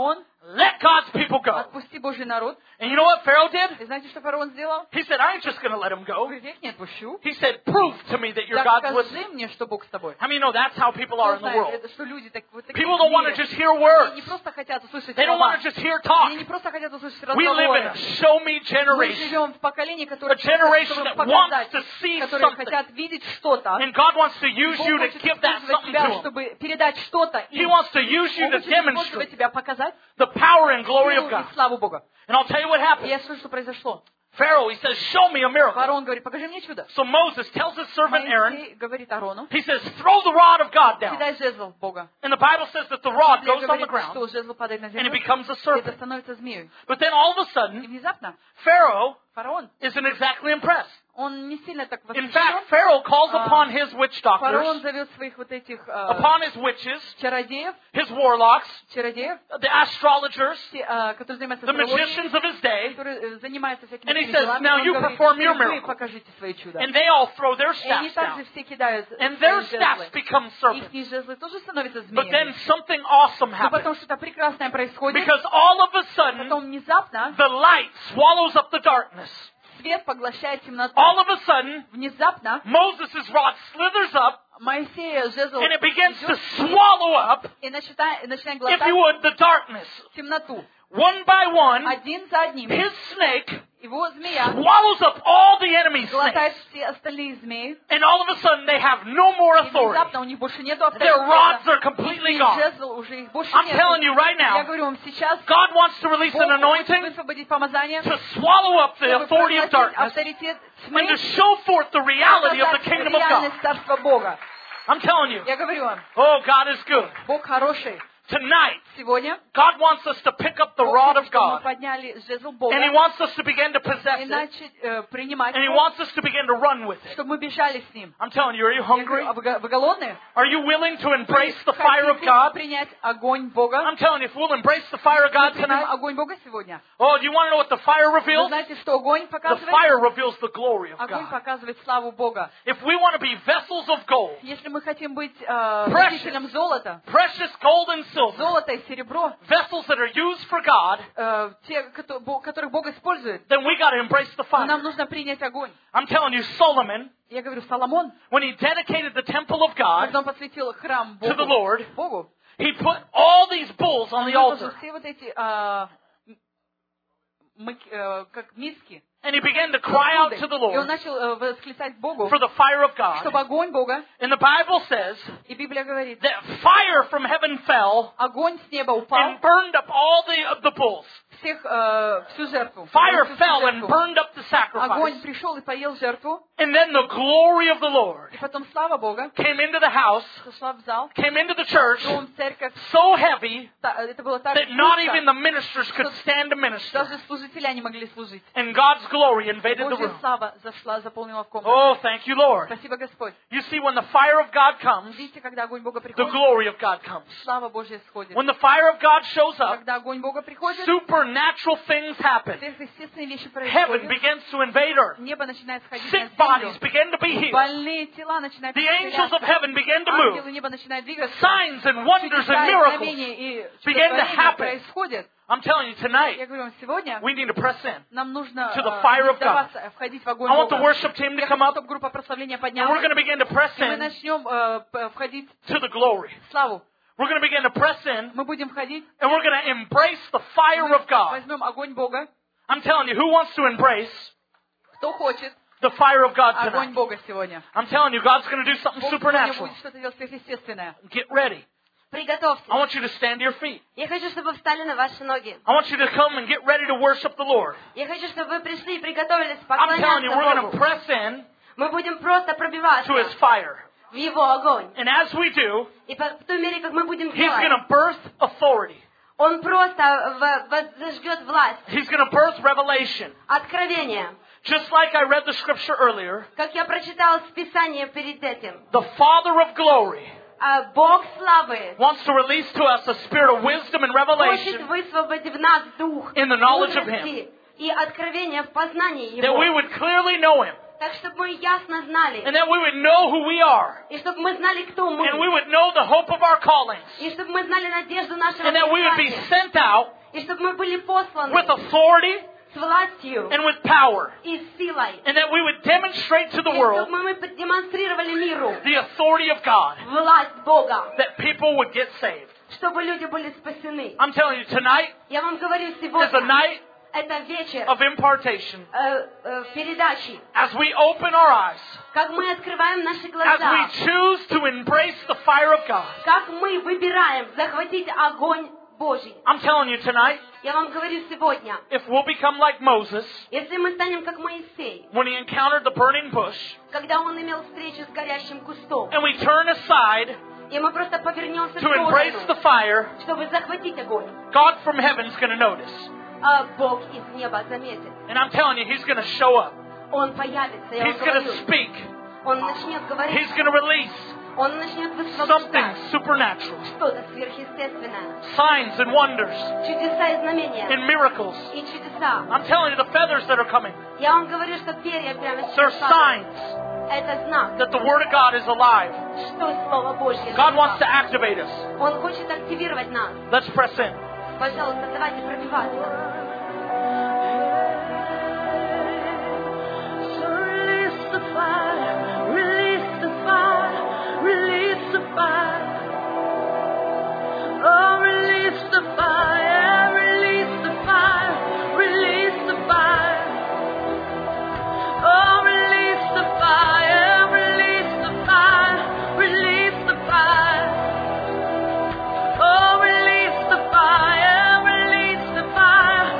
Let God's people go.
Отпусти Божий народ.
And you know what Pharaoh did?
И знаете, что фараон сделал?
He said, I ain't just going to let him go.
Говорит, я их не отпущу.
He said, prove to me that your God's with me.
Докажи мне, что Бог с тобой.
How many know that's how people are in the world?
Это что люди так вот такие
People don't
в
want to
мире.
just hear
Они
words.
не просто хотят услышать
They don't
слова.
want to just hear talk.
Они не просто хотят услышать
We live in
разговоры.
a show-me
Мы
generation.
живем в поколении, которое
A generation
чтобы
that wants
показать,
to see
которые
something.
хотят видеть что-то.
And God wants to use
Бог
you to
хочет
give that
использовать
something
тебя,
to them.
чтобы передать что-то
He
им.
wants to use you
Он
to
хочет использовать
demonstrate
тебя, показать
the power and glory
силу
of
и
God.
славу Бога.
And I'll tell you what
И
happened.
я слышу, что произошло.
Pharaoh, he says, show me a miracle.
Фараон говорит, покажи мне чудо.
So Moses tells his servant Aaron,
Моисей говорит Арону,
he says, throw the rod of God down.
кидай жезл Бога.
And the Bible says that the rod
Библия
goes on the
говорит,
ground
что жезл падает на
and it
землю,
becomes a
и это
serpent.
становится змеей.
But then all of a
И
sudden,
внезапно
Pharaoh
фараон,
isn't exactly impressed.
он не сильно так
In
восхищен.
fact, Pharaoh calls
Uh,
upon his witch
Фараон
doctors,
зовет своих вот этих э,
upon his witches,
чародеев,
his warlocks,
чародеев,
the astrologers,
те, э, которые занимаются
the
астрологией,
magicians of his day,
которые э, занимаются всякими
And he
такими
says,
делами.
"Now
Он
you
говорит,
perform your
«Теперь вы
miracle."
покажите свои чуда.
and they all throw their
И они
staffs
также
down.
все кидают
And
свои
their
жезлы.
staffs become serpents.
Их жезлы тоже становятся
But then
змеями.
something awesome
Но
happens.
потом что-то прекрасное происходит.
Because all of a sudden,
Потом внезапно
the light swallows up the darkness.
свет поглощает темноту.
All of a sudden,
Внезапно
Moses' rod slithers up
Моисея жезл
and it begins to
идет
swallow up,
и начинает, начинает
if you
глотать
would, the darkness.
темноту.
One by one,
Один за одним.
his snake
Его змея
swallows up all the enemy's snakes.
глотает все остальные змеи.
And all of a sudden, they have no more
И
authority.
внезапно у них больше нет
Their rods are completely
Их
gone.
жезл уже их больше
I'm
нет.
telling you right
Я
now,
говорю вам сейчас,
God wants to release
Бог
an
хочет
anointing
высвободить помазание,
to swallow up the
чтобы
authority of
проглотить
darkness
авторитет тьмы,
and to show forth the reality of the
показать
kingdom of God.
реальность Царства Бога.
I'm telling you,
Я говорю вам,
oh, God is good.
Бог хороший.
Tonight,
Сегодня
God wants us to pick up the
Бог
rod
хочет,
of
чтобы мы
God,
подняли жезл Бога
and He wants us to begin to possess
и
it,
начать э, принимать
and He
его,
wants us to begin to run with it.
чтобы мы бежали с ним.
I'm telling you, are you
Я
hungry?
говорю, а вы, го- вы голодные?
Are you willing to embrace the fire of
Хотите
God?
принять огонь Бога?
I'm telling you, if we'll embrace the fire of
Мы
God
примем
tonight,
огонь Бога сегодня.
oh, do you want to know what the fire
Вы
reveals?
знаете, что огонь
The
показывает?
fire reveals the glory of
Огонь
God.
показывает славу Бога.
If we want to be vessels of gold,
Если мы хотим быть э,
Precious.
носителем золота,
precious gold and silver,
золото и серебро,
vessels that are used for God,
э, те, кото- Бо- которых Бог использует,
then we got to embrace the
но нам
fire.
нужно принять огонь.
I'm telling you, Solomon,
Я говорю, Соломон,
when he dedicated the temple of God,
когда он посвятил храм
to the Lord,
Богу, Богу,
he put all these bulls on
он
the
выложил
altar.
все вот эти э, м- э, как миски,
And he began to cry out to the
и он
Lord
начал э, восклицать Богу,
for the fire of God.
чтобы огонь Бога,
And the Bible says
и Библия говорит,
that fire from heaven fell
огонь с неба упал,
and burned up all the, of the bulls.
всех, э, всю жертву.
Fire
всю
fell and
жертву.
burned up the sacrifice.
Огонь пришел и поел жертву,
And then the glory of the Lord
и потом слава Бога
came into the house,
зашла в зал,
came into the church,
дом, церковь.
so heavy
Та- Это было так
that not
густо,
even the ministers could stand to minister.
даже служителя не могли служить.
And God's glory invaded the
Божья
room.
слава зашла, заполнила комнату.
Oh, thank you, Lord.
Спасибо, Господь.
You see, when the fire of God comes,
Видите, когда огонь Бога
the
приходит,
glory of God comes.
слава Божья сходит.
When the fire of God shows up,
Когда огонь Бога приходит,
supernatural things happen.
сверхъестественные вещи
Heaven
происходят.
begins to invade earth.
Небо начинает сходить на
Sick bodies
землю.
begin to be healed.
Больные тела начинают
The angels of
исцеляться.
heaven begin to
Ангелы
move.
неба начинают двигаться.
Signs and wonders
Чудеса
and
и
miracles
знамения и
begin to
чудотворения
happen.
происходят.
I'm telling you,
Я
tonight,
говорю вам, сегодня
we need to press in.
нам нужно
to the
э,
fire
не
of God.
сдаваться, входить в огонь
I want the
Бога.
worship team to
Я
come
хочу,
up,
чтобы группа прославления
and we're
поднялась,
going to begin to press
и мы
in
начнем э, п- входить
to the glory.
в славу.
We're going to begin to press in,
Мы будем входить,
and we're going to embrace the fire of God.
возьмем огонь Бога.
I'm telling you, who wants to embrace
Кто хочет
the fire of God
огонь
tonight?
Бога сегодня?
I'm telling you, God's going to do something
Бог сегодня
supernatural.
будет что-то делать сверхъестественное.
Get ready.
Приготовьтесь.
I want you to stand to your feet.
Я хочу, чтобы вы встали на ваши ноги.
I want you to come and get ready to worship the Lord.
Я хочу, чтобы вы пришли и приготовились
I'm telling you, we're
поклоняться
going to
Богу.
press in
Мы будем просто пробиваться
to His fire.
в Его огонь.
And as we do,
И по в той мере, как мы будем
He's going
делать,
to birth authority.
Он просто в- в- зажгет власть,
He's going to birth revelation.
откровение.
Just like I read the scripture earlier,
Как я прочитала в Писании перед этим.
the Father of glory
А Бог славы
wants to release to us a spirit of wisdom and
хочет
revelation
высвободить в нас дух
in the knowledge of
мудрости и откровения в познании
that we
Его.
would clearly know Him,
Так, чтобы мы ясно знали,
and that we would know who we are,
и чтобы мы знали, кто мы,
and we would know the hope of our callings,
и чтобы мы знали надежду нашего
and that we would be
призвания.
sent out
И чтобы мы были посланы
with authority
с властью
and with power.
и с силой.
And that we would demonstrate to the
И
world
чтобы мы продемонстрировали миру
the authority of God,
власть Бога,
that people would get saved.
чтобы люди были спасены.
I'm telling you, tonight
Я вам говорю,
is a
сегодня
night
это вечер
of impartation.
э, э, передачи.
As we open our eyes,
Как мы открываем наши
as
глаза,
we choose to embrace the fire of God.
как мы выбираем захватить огонь Божий.
I'm telling you tonight,
Я вам говорю сегодня,
if we'll become like Moses
если мы станем как Моисей,
when he encountered the burning bush,
когда он имел встречу с горящим кустом,
and we turn aside
и мы просто повернемся в
to embrace the
сторону,
fire,
чтобы захватить огонь,
God from heaven is going to notice.
а Бог из неба заметит.
And I'm telling you, he's going to show up.
Он появится, я
He's
вам
going
говорю.
to speak.
Он начнет говорить,
He's going to release
он начнет
something
высвобождать
supernatural.
что-то сверхъестественное.
Signs and wonders
Чудеса и знамения.
and miracles.
И чудеса.
I'm telling you, the feathers that are coming,
Я вам говорю, что перья прямо
they're
сейчас падают.
signs
Это знак,
that the Word of God is alive.
что Слово Божье.
God
живо.
wants to activate us.
Он хочет активировать нас.
Let's press in.
Пожалуйста, давайте пробиваться.
So release the fire, release the fire, release the fire. Oh, release the fire, release the fire, release the fire. Oh, release the fire, release the fire, release the fire. Oh, release the fire, release the fire,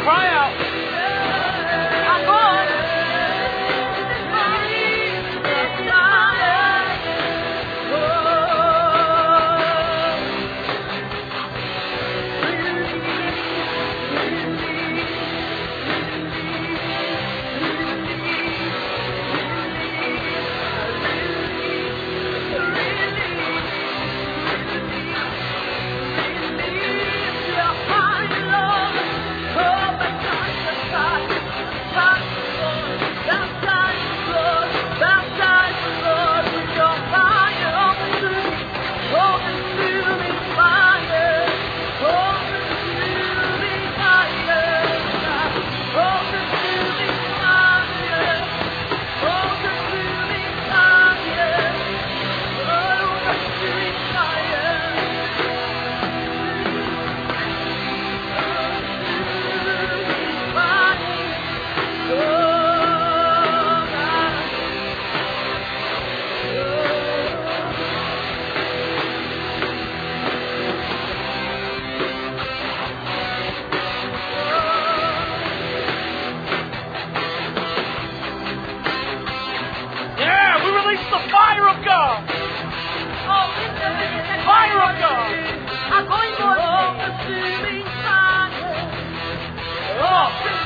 Cry out.
Огонь!
Yeah, we release the fire of God. Fire of God.
Огонь Божий!
Oh,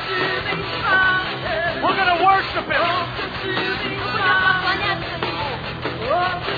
we're going to worship Him.
Мы будем поклоняться Ему.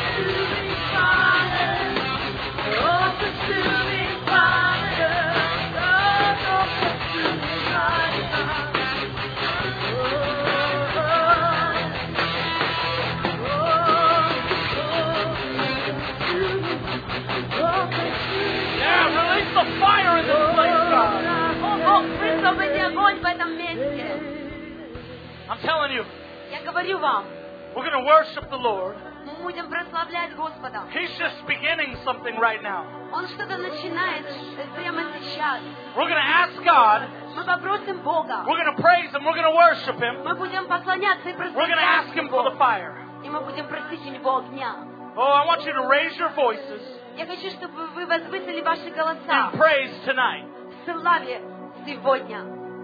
Yeah, release the fire in this place, God.
О, Бог, высвободи огонь в этом месте.
I'm telling you,
Я говорю вам,
we're going to worship the Lord.
мы будем прославлять Господа.
He's just beginning something right now.
Он что-то начинает прямо сейчас.
We're going to ask God.
Мы попросим Бога.
We're going to praise Him. We're going to worship Him.
Мы будем поклоняться и
We're going to ask
прославлять
Him for
Его.
the fire.
И мы будем просить у Него огня.
Oh, I want you to raise your voices
Я хочу, чтобы вы возвысили ваши голоса
in praise tonight.
в славе сегодня.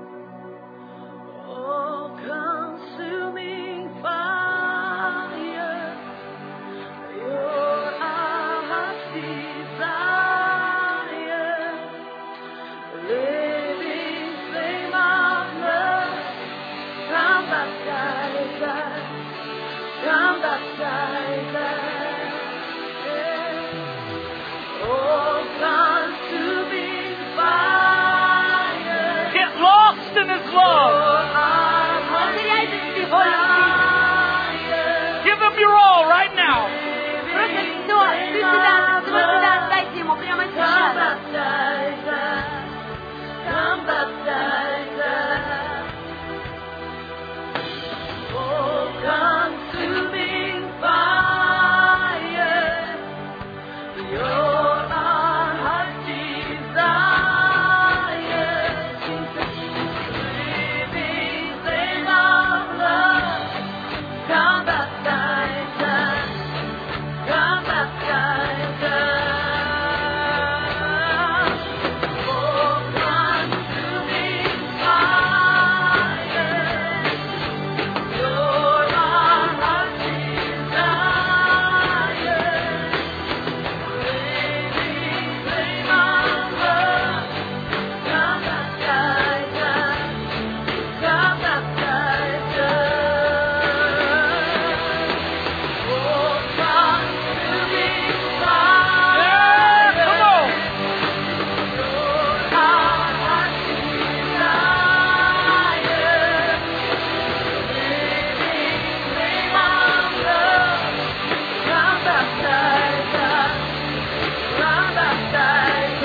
Oh, consuming fire, your heart's desire, living flame of love, come baptize us, come baptize us. Yeah. Oh, consuming fire.
Get lost in His love.
Потеряйтесь в Его любви.
Give Him your all right now.
Просто все, всю себя, всего себя отдайте Ему прямо
Come
сейчас.
baptize us, come baptize us. Oh, consuming fire, your heart's desire, living flame of love, come baptize us, come baptize us. Oh, consuming fire, your heart's desire, living flame of love, come baptize us, come baptize us. Oh, consuming fire,
Yeah, come on.
your heart's desire, living flame of love, come baptize us, come baptize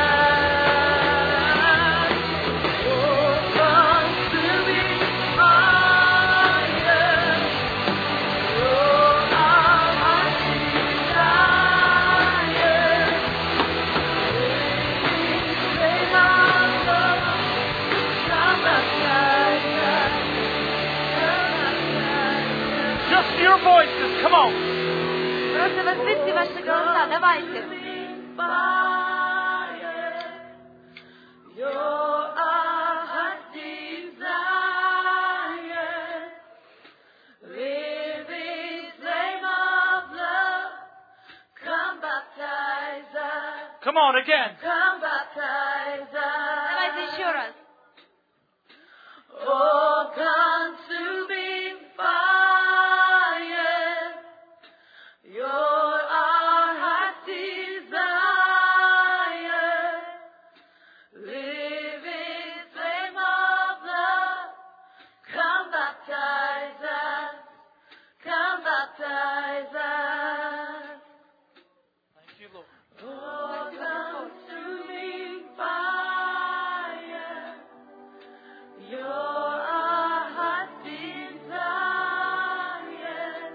us. Oh, consuming fire, your heart's desire, living flame of love, come baptize us, come baptize us.
Just your voices. Come on.
Просто возвысьте ваши голоса, давайте.
Fire, your heart's
again.
Come baptize
Давайте
us.
еще раз.
Oh, consuming fire, you're our heart's desire. Living flame of love, come baptize us, come baptize us.
Thank you, Lord.
Oh, consuming fire, you're our heart's desire.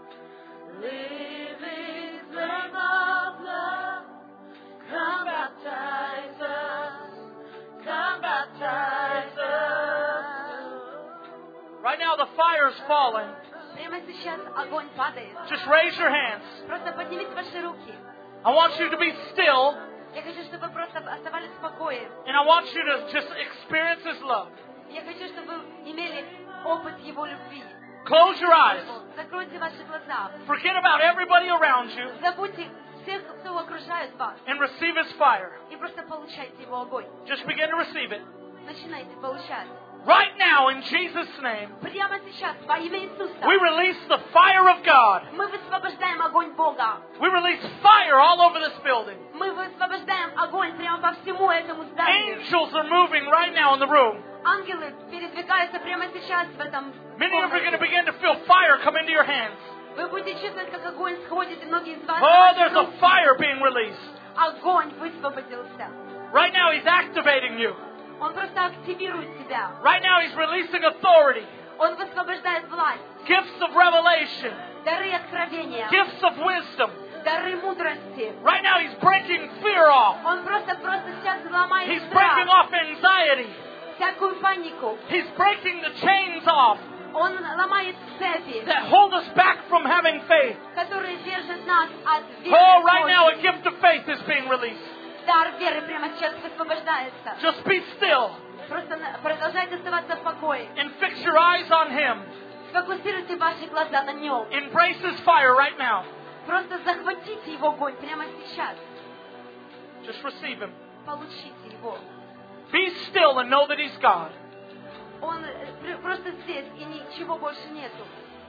Living flame of love, come baptize us, come baptize us.
Right now, the fire's falling.
Прямо сейчас огонь падает.
Just raise your hands.
Просто поднимите ваши руки.
I want you to be still,
Я хочу, чтобы вы просто оставались в покое.
and I want you to just experience His love.
Я хочу, чтобы вы имели опыт Его любви.
Close your eyes.
Закройте ваши глаза.
Forget about everybody around you
Забудьте всех, кто окружает вас.
and receive His fire.
И просто получайте Его огонь.
Just begin to receive it.
Начинайте получать.
Right now, in Jesus' name,
Прямо сейчас, во имя Иисуса,
we release the fire of God.
мы высвобождаем огонь Бога.
We release fire all over this building.
Мы высвобождаем огонь прямо по всему этому зданию.
Angels are moving right now in the room.
Ангелы передвигаются прямо сейчас в этом
Many of you are going to
комнате.
begin to feel fire come into your hands.
Вы будете чувствовать, как огонь сходит, и многие из вас...
Oh, there's a fire being released.
Огонь высвободился.
Right now, He's activating you.
Он просто активирует тебя.
Right now, He's releasing authority,
Он высвобождает власть,
gifts of revelation,
дары откровения,
gifts of wisdom.
дары мудрости.
Right now, He's breaking fear off.
Он просто, просто сейчас ломает
He's breaking
страх,
off anxiety.
всякую панику.
He's breaking the chains off
Он ломает цепи,
that hold us back from having faith.
которые держат нас от веры.
Oh, right now, a
Божьей.
gift of faith is being released.
Дар веры прямо сейчас высвобождается.
Just be still
Просто на- продолжайте оставаться в покое.
and fix your eyes on Him.
Сфокусируйте ваши глаза на Нем.
Embrace His fire right now.
Просто захватите Его огонь прямо сейчас.
Just receive Him.
Получите Его.
Be still and know that He's God.
Он э, пр- просто здесь, и ничего больше нету.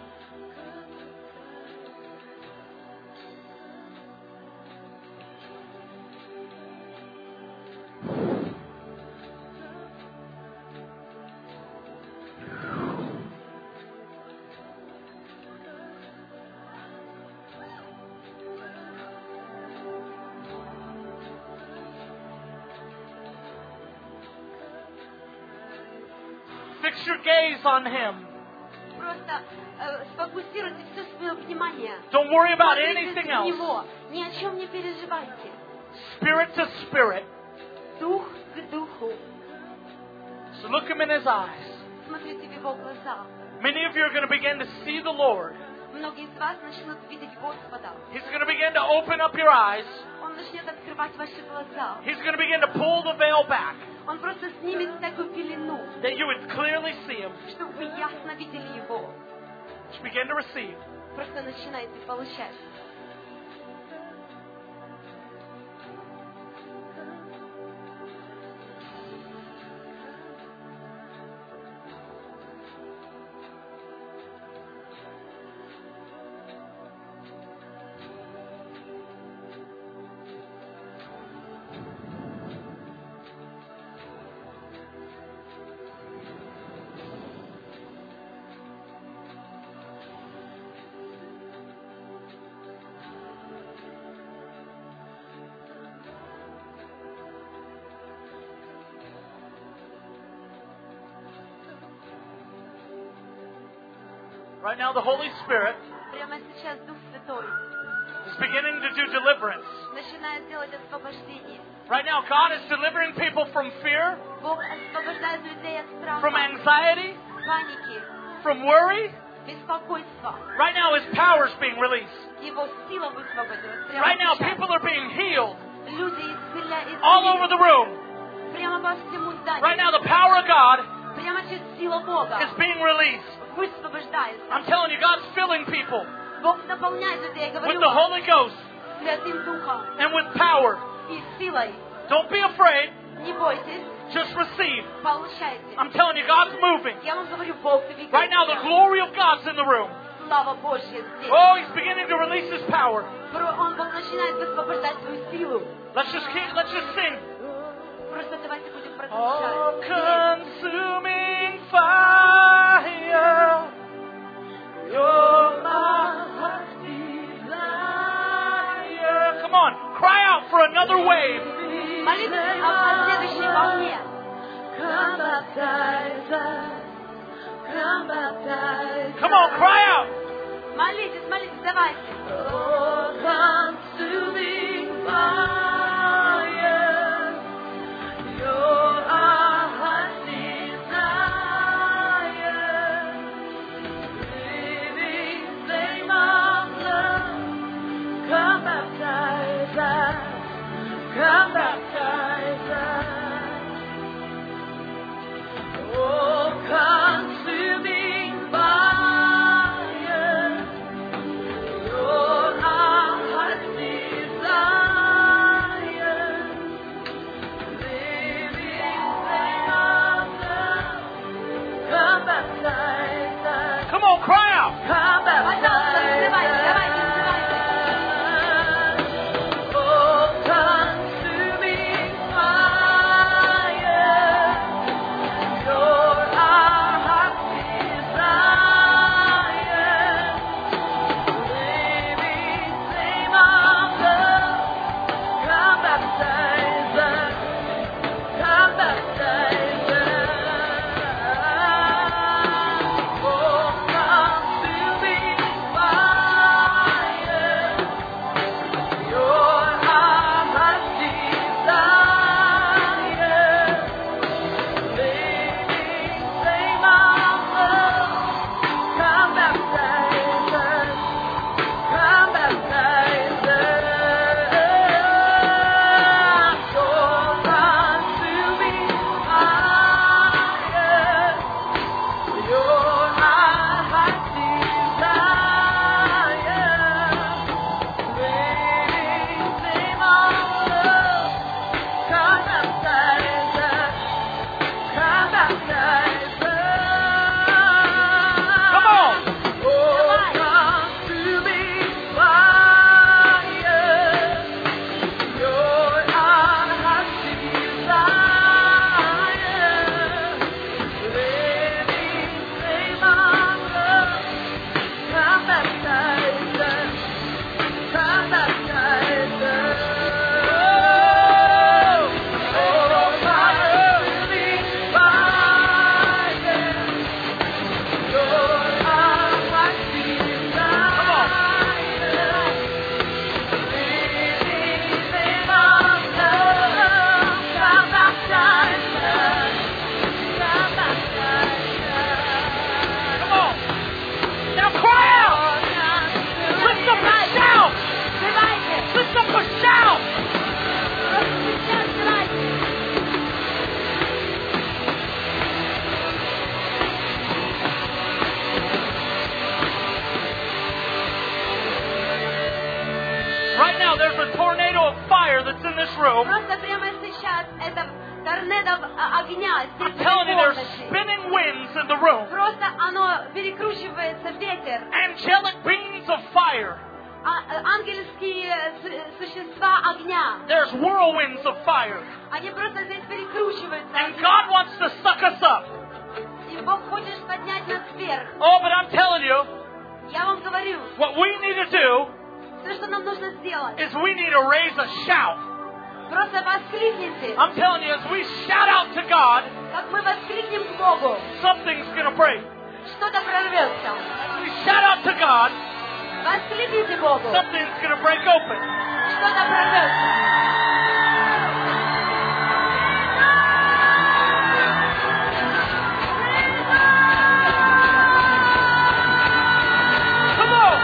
Fix your gaze on Him.
Просто э, сфокусируйте все свое внимание.
Don't worry about
Смотрите
anything
на
else.
Него. Ни о чем не переживайте.
Spirit to spirit.
Дух к духу.
So look Him in His eyes.
Смотрите в Его глаза.
Many of you are going to begin to see the Lord.
Многие из вас начнут видеть Господа.
He's going to begin to open up your eyes.
Он начнет открывать ваши глаза.
He's going to begin to pull the veil back
Он просто снимет всякую пелену,
that you would clearly see Him.
чтобы вы ясно видели Его.
Just begin to receive.
Просто начинайте получать.
Right now, the Holy Spirit
Прямо сейчас Дух Святой
is beginning to do deliverance.
начинает делать освобождение.
Right now, God is delivering people from fear,
Бог освобождает людей от
from
страха,
anxiety,
паники,
from worry.
беспокойства.
Right now, His power is being released.
Его сила высвободилась. Прямо
Right now,
сейчас.
people are being healed
Люди исцеля-
all over
исцелились.
the room.
Прямо по всему зданию.
Right now, the power of God
Прямо через силу Бога
is being released.
высвобождается.
I'm telling you, God's filling people
Бог наполняет людей, я
with
говорю
the
вам,
Holy Ghost
Святым Духом
and with power.
и силой.
Don't be afraid.
Не бойтесь,
Just receive.
получайте.
I'm telling you, God's moving.
Я вам говорю, Бог двигается.
Right now, the glory of God's in the room.
Слава Божья здесь.
Oh, He's beginning to release His power.
Он начинает высвобождать свою силу.
Let's just keep, let's just sing.
Просто давайте будем
Oh,
продолжать.
consuming fire. You're my heart's desire. Come on, cry out for another wave.
Молитесь о следующей волне.
Come baptize us. Come baptize
Come on, cry out.
Молитесь, молитесь, давайте.
Oh, consuming fire, you're our heart's desire. Living flame of love, come baptize us, come baptize us. Oh, consuming fire, you're our heart's desire. Living flame of love, come baptize us,
Come on, cry out.
come
Пожалуйста,
baptize
взрывайте,
us.
давайте, взрывайте.
Oh, consuming fire, you're our heart's desire. Living flame of love, come baptize us, come baptize us. Oh, consuming fire, you're our heart's desire. Living flame of love, come baptize us, come baptize us. You're consuming fire, you're our heart's desire. Living flame of love, come baptize us, come baptize us.
Come on.
Oh, consuming fire, you're our heart's desire. Living flame of love, come baptize us, come baptize us. Oh, consuming fire, you're our heart's desire. Living flame of love, come baptize us, come baptize us.
Come on. Now cry out. Lift up a shout.
Взрывайте.
Lift up a shout.
Просто сейчас взрывайте.
Right now, there's a tornado of fire that's in this room.
Просто прямо сейчас это торнадо а, огня здесь
I'm
в
telling you, there's
комнате.
spinning winds in the room.
Просто оно перекручивается ветер.
Angelic beings of fire.
А, э, ангельские су- существа огня.
There's whirlwinds of fire.
Они просто здесь перекручиваются.
And God wants to suck us up.
И Бог хочет поднять нас вверх.
Oh, but I'm telling you,
Я вам говорю,
what we need to do
все, что нам нужно сделать,
is we need to raise a shout.
просто воскликните.
I'm telling you, as we shout out to God,
Как мы воскликнем к Богу,
something's going to break.
что-то прорвется.
As we shout out to God,
Воскликните Богу,
something's going to break open.
что-то прорвется.
Come on.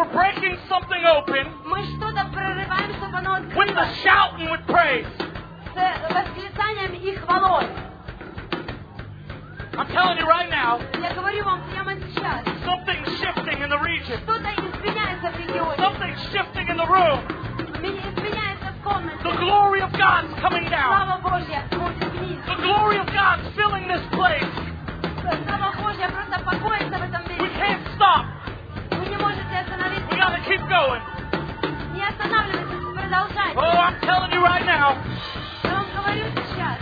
breaking something open
Мы что-то прорываем, чтобы оно
with the
открылось
shouting with praise.
с восклицанием и хвалой.
I'm telling you right now,
Я говорю вам прямо сейчас.
something's shifting in the region.
Что-то изменяется в регионе.
Something's shifting in the room.
Изменяется в комнате.
The glory of God's coming down.
Слава Божья будет вниз.
The glory of God's filling this place.
Слава Божья просто покоится в этом
We
месте.
can't stop.
Вы не можете
We
остановиться.
gotta keep going.
Не останавливайтесь, продолжайте.
Oh, I'm telling you right now,
Я вам говорю сейчас.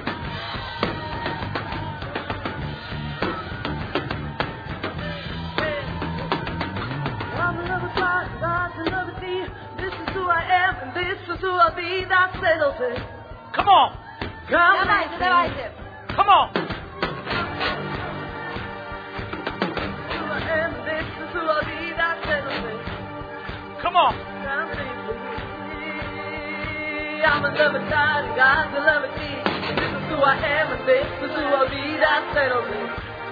I'm another God, God's another thee. This is who I am, and this is who I'll be. That settles it.
come on,
Come
Давайте, давайте.
come on.
who I am, and this is who I'll be. That settles it.
Come on.
Come I'm another God, God's another thee. This is who I am, and this is who I'll be. That settles it.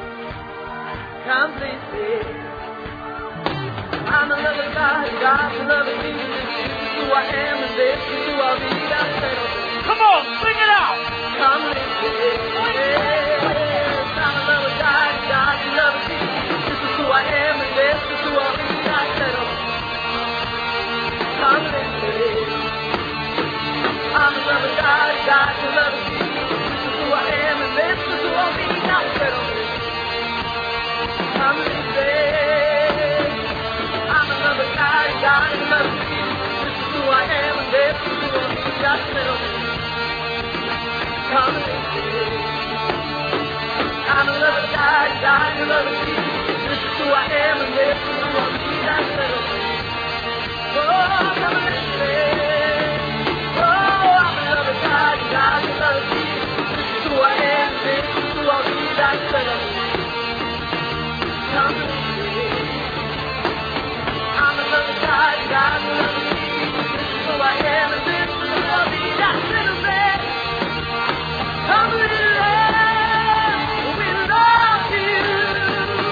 Completely. I'm another God, God's another thee. This is who I am, and this is who I'll be. That settles it.
Come on, sing it out.
Come live it. I'm another God, God's another thee. This is who I am, and this is who I'll be. That settles it. Come live it. I'm another God, God's another thee. This is who I am, and this is who I'll be. That settles it. Come live it. I'm another God, God's another thee. This is who I am, and this is who I'll be. That settles it. Come live it. I'm another God, God's another thee. This is who I am, and this is who I'll be. That settles it. Oh, come live it. Oh, I'm another God, God's another thee. This is who I am, and this is who I'll be. That settles it. Come live it. I'm another God, God's another thee. This is who I am, and this is who I'll be. That settles it. Come live it. We love you.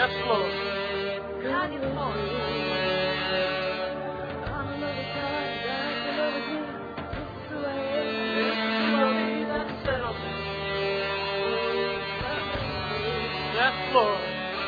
Yes, Lord.
God is Lord.
Yes, Lord.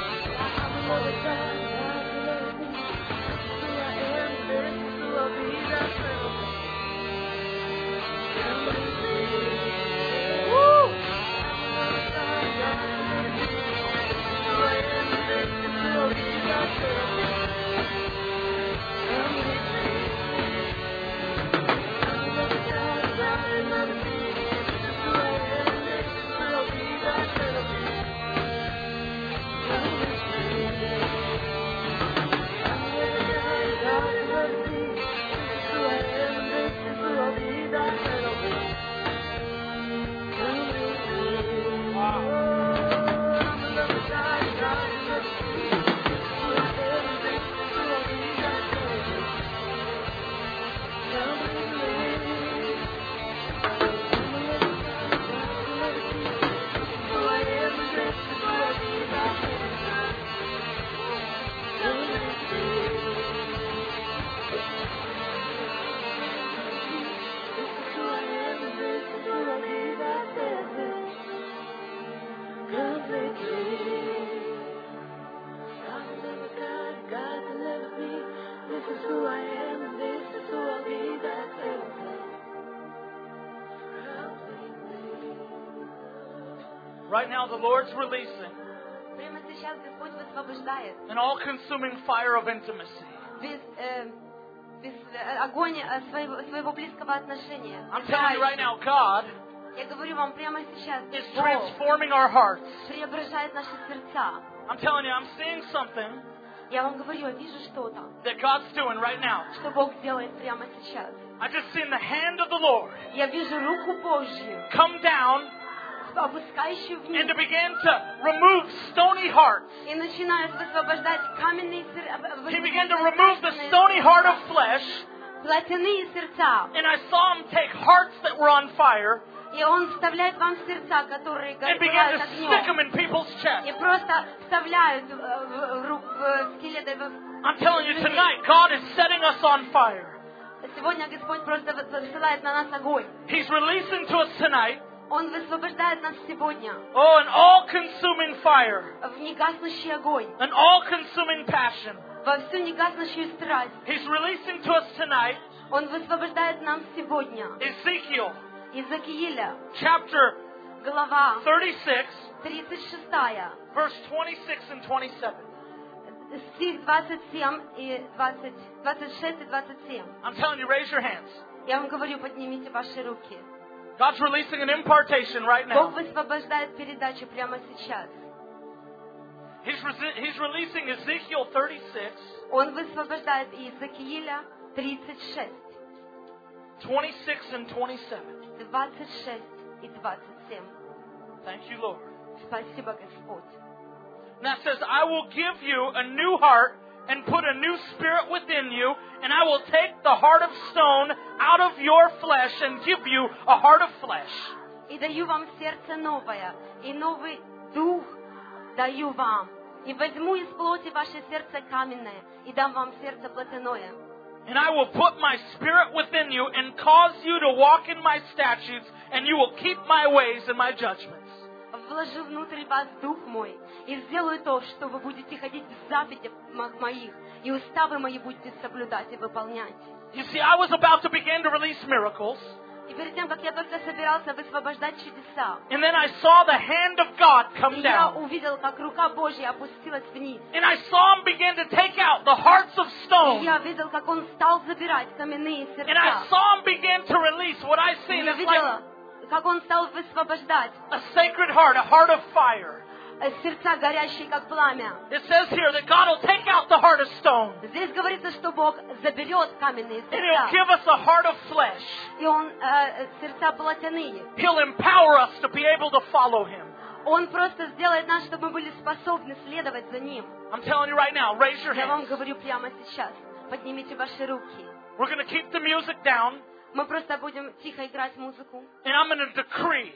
Right now, the Lord's releasing
Прямо сейчас Господь высвобождает
an all-consuming fire of intimacy.
без, э, без э, огонь э, своего, своего близкого отношения.
I'm telling you right now, God
Я говорю вам прямо сейчас,
is
Бог
transforming our hearts.
преображает наши сердца.
I'm telling you, I'm seeing something
Я вам говорю, я вижу что-то,
that God's doing right now.
что Бог делает прямо сейчас.
I just seen the hand of the Lord
Я вижу руку Божью,
come down
опускающую
and
вниз,
to begin to remove stony hearts.
и начинает высвобождать каменные сердца,
He began to remove the stony heart of flesh,
плотяные сердца.
and I saw him take hearts that were on fire
И Он вставляет вам сердца, которые
and began
горят
to stick them
огнем.
in people's
И
chests.
просто вставляют в, в, ру- в скелеты. в-
I'm telling you tonight, God is setting us on fire.
Сегодня Господь просто высылает на нас огонь.
He's releasing to us tonight,
Он высвобождает нас сегодня
oh, an all-consuming fire,
в негаснущий огонь,
an all-consuming passion.
во всю негаснущую страсть.
He's releasing to us tonight
Он высвобождает нам сегодня
Ezekiel
Иезекииля,
chapter
глава
thirty-six,
тридцать шестая,
verse twenty-six and twenty-seven.
стих двадцать семь и двадцать, двадцать шесть и двадцать семь.
I'm telling you, raise your hands.
Я вам говорю, поднимите ваши руки.
God's releasing an impartation right
Бог
now.
высвобождает передачу прямо сейчас.
He's, resi- he's releasing Ezekiel thirty-six,
Он высвобождает Иезекииля тридцать шесть,
twenty-six and twenty-seven.
двадцать шесть и двадцать семь.
Thank you, Lord.
Спасибо, Господь.
Now it says, I will give you a new heart and put a new spirit within you, and I will take the heart of stone out of your flesh and give you a heart of flesh.
И даю вам сердце новое, и новый дух даю вам. И возьму из плоти ваше сердце каменное, и дам вам сердце плотяное.
And I will put my spirit within you and cause you to walk in my statutes, and you will keep my ways and my judgments.
Вложу внутрь вас дух мой, и сделаю то, что вы будете ходить в заповедях моих, и уставы мои будете соблюдать и выполнять.
You see, I was about to begin to release miracles,
И перед тем, как я только собирался высвобождать чудеса,
and then I saw the hand of God come
и я
down.
увидел, как рука Божья опустилась вниз.
And I saw him begin to take out the hearts of
И
stone.
я видел, как он стал забирать каменные
And I
сердца.
saw him begin to release what I
И
seen
я
as like
видела, как он стал высвобождать
a sacred heart, a heart of fire.
э, сердца, горящие как пламя.
It says here that God will take out the heart of stone,
Здесь говорится, что Бог заберет каменные
and He'll
сердца,
give us a heart of flesh.
и Он э, сердца плотяные.
He'll empower us to be able to follow Him.
Он просто сделает нас, чтобы мы были способны следовать за Ним.
I'm telling you right now, raise your
Я вам
hands.
говорю прямо сейчас. Поднимите ваши руки.
We're going to keep the music down,
Мы просто будем тихо играть музыку.
and I'm going to decree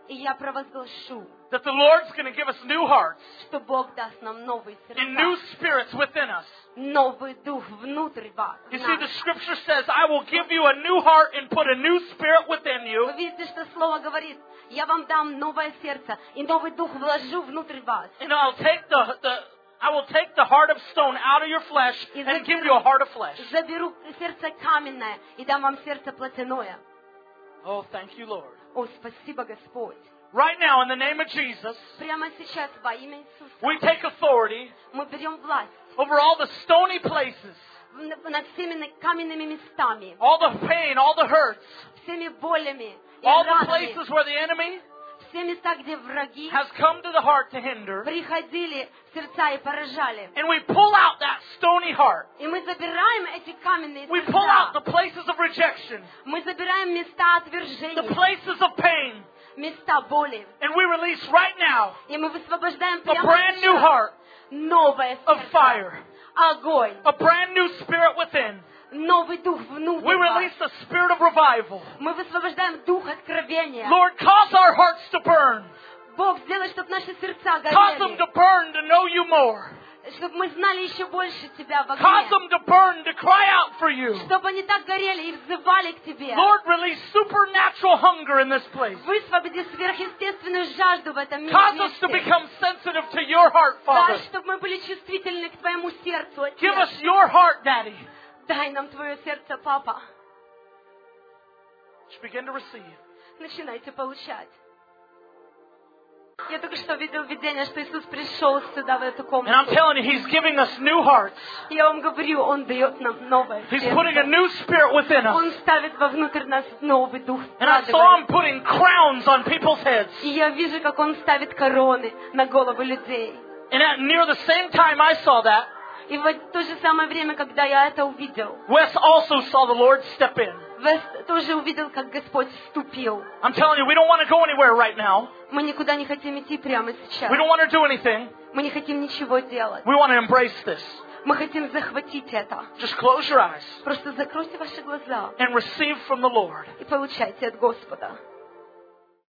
И я провозглашу,
that the Lord's going to give us new hearts
что Бог даст нам новые
and new
сердца,
spirits within us.
новый дух внутрь вас.
You
в
see,
нас.
the scripture says, I will give you a new heart and put a new spirit within you.
Вы видите, что Слово говорит, я вам дам новое сердце, и новый дух вложу внутрь вас.
And I'll take the, the I will take the heart of stone out of your flesh and give you a heart of flesh.
Заберу сердце каменное и дам вам сердце плотяное.
Oh, thank you, Lord.
О, спасибо, Господь.
Right now, in the name of Jesus,
Прямо сейчас во имя Иисуса
we take authority
мы берем власть
over all the stony places,
в- над всеми каменными местами,
all the pain, all the hurts,
всеми болями и
all the
ранами,
places where the enemy
все места, где враги
has come to the heart to hinder.
приходили в сердца и поражали.
And we pull out that stony heart.
И мы забираем эти каменные
We pull out
сердца.
the places of rejection,
Мы забираем места
the
отвержения,
places of pain,
места боли.
and we release right now
И мы высвобождаем
a
прямо
brand new
сейчас
heart
новое
of
сердце,
fire,
огонь,
a brand new spirit within.
новый дух внутрь
We
вас.
release the spirit of revival.
Мы высвобождаем дух откровения.
Lord, cause our hearts to burn.
Бог, сделай, чтобы наши сердца
Cause them
горели,
to burn to know you more.
чтобы мы знали еще больше Тебя в
Cause
огне,
them to burn to cry out for you.
чтобы они так горели и взывали к Тебе.
Lord, release supernatural hunger in this place.
Высвободи сверхъестественную жажду в этом
Cause us to
месте.
become sensitive to your heart,
Да,
Father.
чтобы мы были чувствительны к Твоему сердцу, Отец.
Give us your heart, Daddy.
Дай нам Твое сердце, Папа.
Just begin to receive.
Начинайте получать. Я только что видел видение, что Иисус пришел сюда, в эту
And I'm
комнату.
telling you, He's giving us new hearts.
Я вам говорю, Он дает нам новое
He's putting a
сердце.
new spirit within us.
Он ставит вовнутрь нас новый дух.
And I saw Him putting crowns on people's heads.
И я вижу, как Он ставит короны на головы людей.
And at near the same time I saw that,
И в то же самое время, когда я это увидел,
Wes also saw the Lord step in.
Вест тоже увидел, как Господь вступил.
I'm telling you, we don't want to go anywhere right now.
Мы никуда не хотим идти прямо сейчас.
We don't want to do anything.
Мы не хотим ничего делать.
We want to embrace this.
Мы хотим захватить это.
Just close your eyes
Просто закройте ваши глаза
and receive from the Lord.
и получайте от Господа.